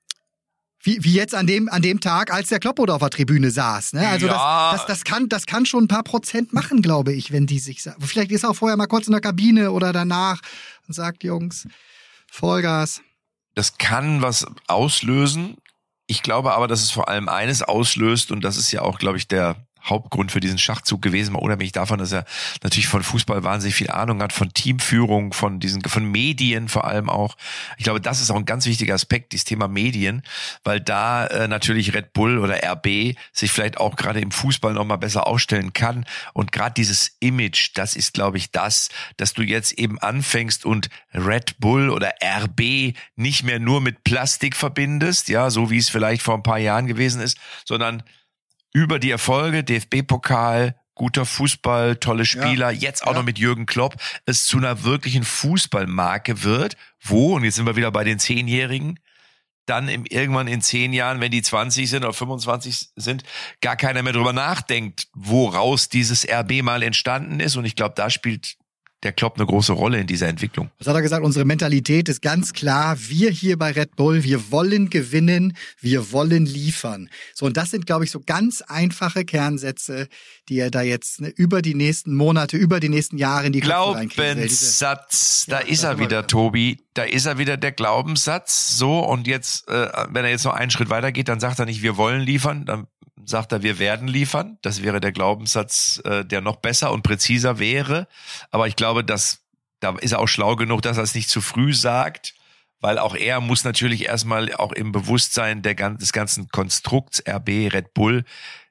Wie, wie jetzt an dem, an dem Tag, als der Kloppo auf der Tribüne saß. Ne? Also ja. das, das, das, kann, das kann schon ein paar Prozent machen, glaube ich, wenn die sich sagen. Vielleicht ist er auch vorher mal kurz in der Kabine oder danach und sagt, Jungs, Vollgas. Das kann was auslösen. Ich glaube aber, dass es vor allem eines auslöst und das ist ja auch, glaube ich, der Hauptgrund für diesen Schachzug gewesen, mal unabhängig davon, dass er natürlich von Fußball wahnsinnig viel Ahnung hat, von Teamführung, von diesen, von Medien vor allem auch. Ich glaube, das ist auch ein ganz wichtiger Aspekt, dieses Thema Medien, weil da äh, natürlich Red Bull oder R B sich vielleicht auch gerade im Fußball noch mal besser ausstellen kann und gerade dieses Image, das ist, glaube ich, das, dass du jetzt eben anfängst und Red Bull oder R B nicht mehr nur mit Plastik verbindest, ja, so wie es vielleicht vor ein paar Jahren gewesen ist, sondern über die Erfolge, D F B-Pokal, guter Fußball, tolle Spieler, ja, jetzt auch ja. noch mit Jürgen Klopp, es zu einer wirklichen Fußballmarke wird, wo, und jetzt sind wir wieder bei den Zehnjährigen, dann im, irgendwann in zehn Jahren, wenn die zwanzig sind oder fünfundzwanzig sind, gar keiner mehr drüber nachdenkt, woraus dieses R B mal entstanden ist. Und ich glaube, da spielt der Klopp eine große Rolle in dieser Entwicklung. Was hat er gesagt? Unsere Mentalität ist ganz klar. Wir hier bei Red Bull, wir wollen gewinnen, wir wollen liefern. So, und das sind, glaube ich, so ganz einfache Kernsätze, die er da jetzt ne, über die nächsten Monate, über die nächsten Jahre in die Köpfe reinkriegen will. Glaubenssatz, da ja, ist er wieder, wieder, Tobi. Da ist er wieder, der Glaubenssatz. So, und jetzt, äh, wenn er jetzt noch einen Schritt weiter geht, dann sagt er nicht, wir wollen liefern, dann sagt er, wir werden liefern. Das wäre der Glaubenssatz, äh, der noch besser und präziser wäre. Aber ich glaube, dass da ist er auch schlau genug, dass er es nicht zu früh sagt, weil auch er muss natürlich erstmal auch im Bewusstsein der, des ganzen Konstrukts R B, Red Bull,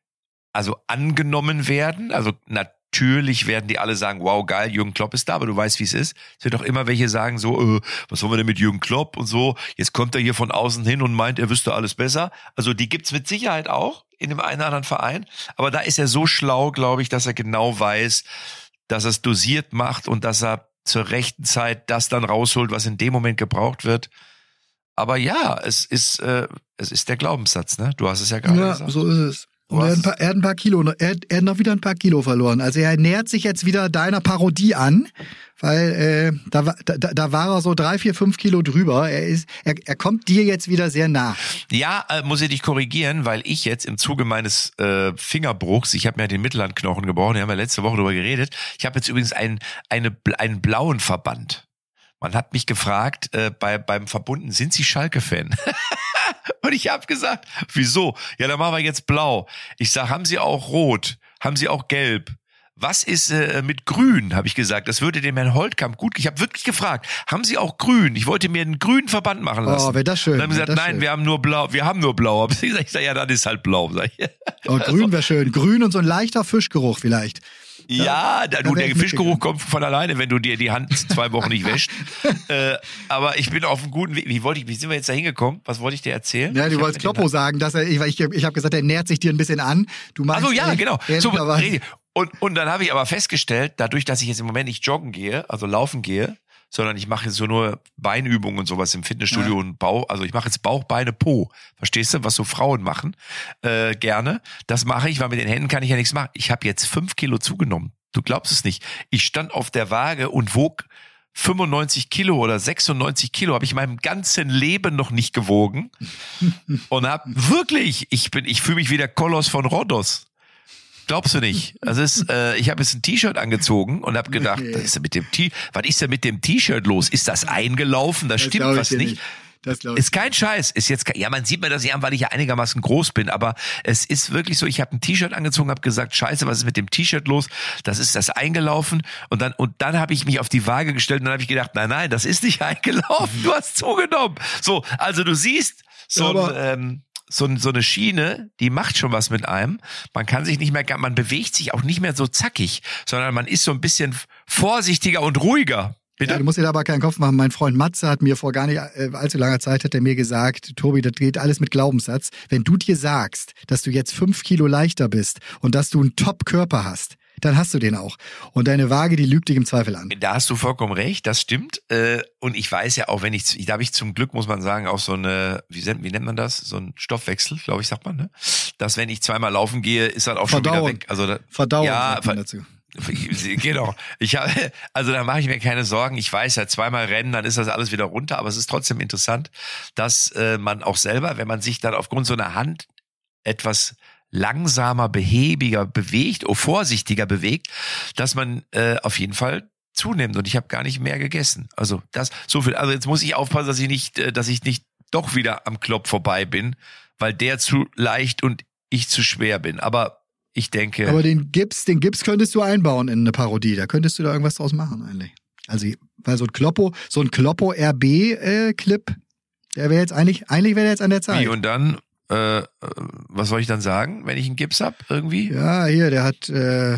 also angenommen werden. Also natürlich werden die alle sagen, wow, geil, Jürgen Klopp ist da, aber du weißt, wie es ist. Es wird auch immer welche sagen so, äh, was wollen wir denn mit Jürgen Klopp und so. Jetzt kommt er hier von außen hin und meint, er wüsste alles besser. Also die gibt's mit Sicherheit auch in dem einen oder anderen Verein. Aber da ist er so schlau, glaube ich, dass er genau weiß, dass er es dosiert macht und dass er zur rechten Zeit das dann rausholt, was in dem Moment gebraucht wird. Aber ja, es ist, äh, es ist der Glaubenssatz, ne? Du hast es ja gerade ja, gesagt. So ist es. Und er hat, ein paar, er hat ein paar Kilo, er hat, er hat noch wieder ein paar Kilo verloren. Also er nähert sich jetzt wieder deiner Parodie an, weil äh, da, da, da war er so drei, vier, fünf Kilo drüber. Er ist, er, er kommt dir jetzt wieder sehr nah. Ja, äh, muss ich dich korrigieren, weil ich jetzt im Zuge meines äh, Fingerbruchs, ich habe mir den Mittelhandknochen gebrochen, wir haben ja letzte Woche darüber geredet. Ich habe jetzt übrigens einen, eine, einen blauen Verband. Man hat mich gefragt, äh, bei, beim Verbunden, sind Sie Schalke-Fan? Und ich habe gesagt, wieso? Ja, dann machen wir jetzt blau. Ich sag, haben Sie auch rot? Haben Sie auch gelb? Was ist äh, mit grün, habe ich gesagt. Das würde dem Herrn Holtkamp gut. Ich habe wirklich gefragt, haben Sie auch grün? Ich wollte mir einen grünen Verband machen lassen. Oh, wäre das schön. Und dann haben sie gesagt, nein, schön. wir haben nur blau. Wir haben nur blau. Aber ich sage, ja, dann ist halt blau. Sag ich. Oh, grün wäre schön. Grün und so ein leichter Fischgeruch vielleicht. Ja, da, du, der Fischgeruch kommt von alleine, wenn du dir die Hand zwei Wochen nicht wäschst. äh, aber ich bin auf einem guten Weg. Wie, wollte ich, wie sind wir jetzt da hingekommen? Was wollte ich dir erzählen? Ja, du ich wolltest Kloppo sagen, dass er, ich, ich, ich habe gesagt, er nähert sich dir ein bisschen an. Du meinst, also ja, ey, genau. So, und, und dann habe ich aber festgestellt, dadurch, dass ich jetzt im Moment nicht joggen gehe, also laufen gehe, sondern ich mache jetzt so nur Beinübungen und sowas im Fitnessstudio ja. und Bauch, also ich mache jetzt Bauch, Beine, Po. Verstehst du, was so Frauen machen? Äh, gerne. Das mache ich, weil mit den Händen kann ich ja nichts machen. Ich habe jetzt fünf Kilo zugenommen. Du glaubst es nicht. Ich stand auf der Waage und wog fünfundneunzig Kilo oder sechsundneunzig Kilo, habe ich in meinem ganzen Leben noch nicht gewogen. Und hab wirklich, ich bin, ich fühle mich wie der Koloss von Rhodos. glaubst du nicht. Also es, äh, ich habe jetzt ein T-Shirt angezogen und habe gedacht, was ist denn mit dem T- was ist denn mit dem T-Shirt los? Ist das eingelaufen? Da Das stimmt glaub ich was dir nicht. nicht. Das glaube ich. Ist kein Scheiß. Ist jetzt, ja, man sieht mir das nicht an, weil ich ja einigermaßen groß bin, aber es ist wirklich so, ich habe ein T-Shirt angezogen, habe gesagt, scheiße, was ist mit dem T-Shirt los? Das ist das eingelaufen und dann und dann habe ich mich auf die Waage gestellt und dann habe ich gedacht, nein, nein, das ist nicht eingelaufen, du hast zugenommen. So, also du siehst, so Ja, ein, ähm, so, ein, so eine Schiene, die macht schon was mit einem. Man kann sich nicht mehr, man bewegt sich auch nicht mehr so zackig, sondern man ist so ein bisschen vorsichtiger und ruhiger. Bitte? Ja, du musst dir da aber keinen Kopf machen. Mein Freund Matze hat mir vor gar nicht äh, allzu langer Zeit hat er mir gesagt, Tobi, das geht alles mit Glaubenssatz. Wenn du dir sagst, dass du jetzt fünf Kilo leichter bist und dass du einen Top-Körper hast, dann hast du den auch. Und deine Waage, die lügt dich im Zweifel an. Da hast du vollkommen recht, das stimmt. Und ich weiß ja auch, wenn ich, da habe ich zum Glück, muss man sagen, auch so eine, wie, wie nennt man das? So ein Stoffwechsel, glaube ich, sagt man, ne? Dass wenn ich zweimal laufen gehe, ist das auch Verdauung. schon wieder weg. Also da, Verdauung ja, sagt man dazu. Genau. Ich habe, also da mache ich mir keine Sorgen. Ich weiß ja, zweimal rennen, dann ist das alles wieder runter. Aber es ist trotzdem interessant, dass äh, man auch selber, wenn man sich dann aufgrund so einer Hand etwas langsamer, behäbiger bewegt, oder vorsichtiger bewegt, dass man äh, auf jeden Fall zunimmt. Und ich habe gar nicht mehr gegessen. Also das so viel. Also jetzt muss ich aufpassen, dass ich nicht, äh, dass ich nicht doch wieder am Klopp vorbei bin, weil der zu leicht und ich zu schwer bin. Aber ich denke. Aber den Gips, den Gips könntest du einbauen in eine Parodie. Da könntest du da irgendwas draus machen eigentlich. Also, weil so ein Kloppo, so ein Kloppo R B-Clip, der wäre jetzt eigentlich, eigentlich wäre der jetzt an der Zeit. Wie und dann, äh, was soll ich dann sagen, wenn ich einen Gips hab irgendwie? Ja, hier, der hat äh,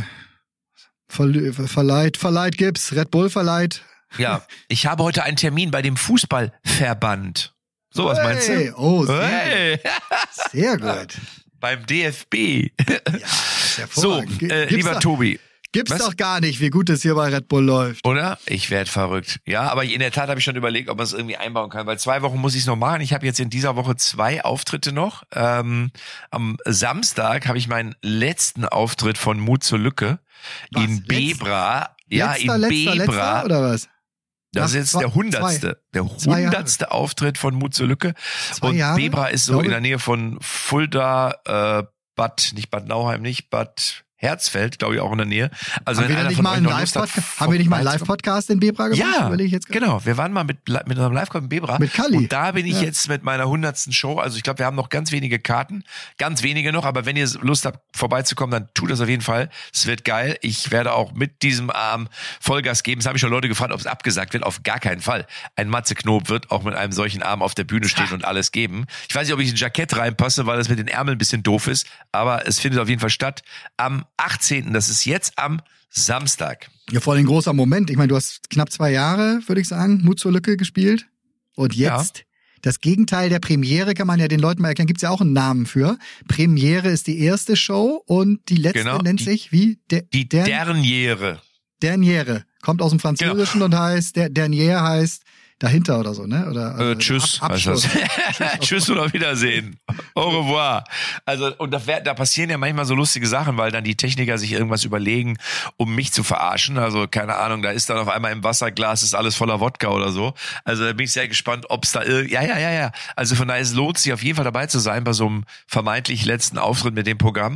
verl- verleiht, verleiht Gips, Red Bull verleiht. Ja, ich habe heute einen Termin bei dem Fußballverband. So, was meinst Hey, du? oh, sehr, Hey. sehr gut. Beim D F B. Ja, ist So, hervorragend. äh, Gibt's lieber doch- Tobi. Gibt's Was? doch gar nicht, wie gut es hier bei Red Bull läuft. Oder? Ich werd verrückt. Ja, aber in der Tat habe ich schon überlegt, ob man es irgendwie einbauen kann. Weil zwei Wochen muss ich es noch machen. Ich habe jetzt in dieser Woche zwei Auftritte noch. Ähm, am Samstag habe ich meinen letzten Auftritt von Mut zur Lücke Was? in Letz- Bebra. Ja, letzter, in letzter, Bebra. letzter, oder was? Das Nach ist jetzt zwei- der hundertste. Der Zwei Jahre. hundertste Auftritt von Mut zur Lücke. Zwei Und Jahre? Bebra ist so Glaube- in der Nähe von Fulda, äh, Bad, nicht Bad Nauheim, nicht Bad Herzfeld, glaube ich, auch in der Nähe. Also Haben wenn wir, da einer nicht von mal euch einen noch Lust hat, Live-Podcast, haben wir nicht mal einen vorbeizukommen. Live-Podcast in Bebra gemacht? Ja, Überleg ich jetzt gerade. genau. Wir waren mal mit, mit einem Live-Call in Bebra. Mit Kalli. Und da bin ich Ja. jetzt mit meiner hundertsten Show. Also ich glaube, wir haben noch ganz wenige Karten. Ganz wenige noch. Aber wenn ihr Lust habt, vorbeizukommen, dann tut das auf jeden Fall. Es wird geil. Ich werde auch mit diesem Arm Vollgas geben. Es haben mich schon Leute gefragt, ob es abgesagt wird. Auf gar keinen Fall. Ein Matze Knob wird auch mit einem solchen Arm auf der Bühne stehen und alles geben. Ich weiß nicht, ob ich ein Jackett reinpasse, weil das mit den Ärmeln ein bisschen doof ist. Aber es findet auf jeden Fall statt am achtzehnten Das ist jetzt am Samstag. Ja, voll ein großer Moment. Ich meine, du hast knapp zwei Jahre, würde ich sagen, Mut zur Lücke gespielt. Und jetzt, das Gegenteil der Premiere kann man ja den Leuten mal erklären. Gibt's ja auch einen Namen für. Premiere ist die erste Show und die letzte Genau, nennt die- sich wie? Der, Die der, Derniere. Derniere. Kommt aus dem Französischen und heißt, der Derniere heißt dahinter oder so, ne? Oder Äh, also tschüss, Ab- heißt das. Abschluss. Tschüss und auf Wiedersehen. Au revoir. Also, und da, wär- da passieren ja manchmal so lustige Sachen, weil dann die Techniker sich irgendwas überlegen, um mich zu verarschen. Also, keine Ahnung, da ist dann auf einmal im Wasserglas ist alles voller Wodka oder so. Also, da bin ich sehr gespannt, ob es da irg- ja, ja, ja, ja. Also, von daher, es lohnt sich auf jeden Fall dabei zu sein bei so einem vermeintlich letzten Auftritt mit dem Programm.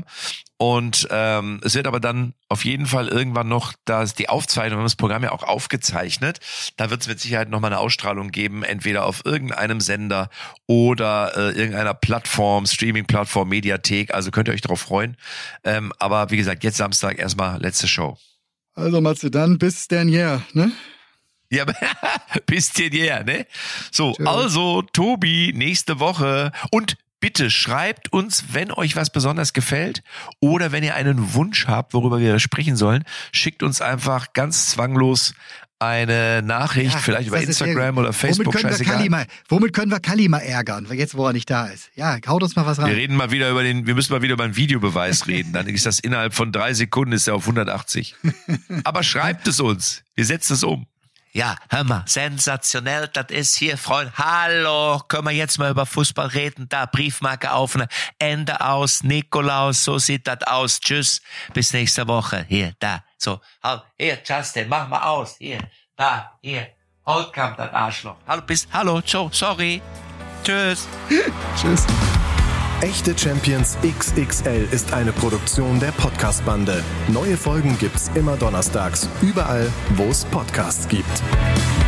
Und ähm, es wird aber dann auf jeden Fall irgendwann noch das, die Aufzeichnung und das Programm ja auch aufgezeichnet. Da wird es mit Sicherheit nochmal eine Ausstrahlung geben, entweder auf irgendeinem Sender oder äh, irgendeiner Plattform, Streaming-Plattform, Mediathek. Also könnt ihr euch darauf freuen. Ähm, aber wie gesagt, jetzt Samstag erstmal letzte Show. Also Matze, dann bis Derniere, ne? Ja, bis hier, ne? So, Tschüss. also Tobi, nächste Woche und bitte schreibt uns, wenn euch was besonders gefällt oder wenn ihr einen Wunsch habt, worüber wir sprechen sollen, schickt uns einfach ganz zwanglos eine Nachricht, Ja, vielleicht über das ist Instagram sehr- oder Facebook, womit können wir scheißegal. Kalli mal, womit können wir Kalli mal ärgern, jetzt wo er nicht da ist? Ja, haut uns mal was Wir rein. reden mal wieder über den, wir müssen mal wieder über einen Videobeweis reden. Dann ist das innerhalb von drei Sekunden ist er auf hundertachtzig. Aber schreibt es uns. Wir setzen es um. Ja, hör mal, sensationell, das ist hier, Freund. Hallo, können wir jetzt mal über Fußball reden? Da, Briefmarke auf, Ende aus, Nikolaus, so sieht das aus. Tschüss, bis nächste Woche. Hier, da, so. Hier, Justin, mach mal aus. Hier, da, hier. Holtkamp, das Arschloch. Hallo, bis, hallo, ciao, sorry. Tschüss. Tschüss. Echte Champions X X L ist eine Produktion der Podcast-Bande. Neue Folgen gibt's immer donnerstags, überall, wo es Podcasts gibt.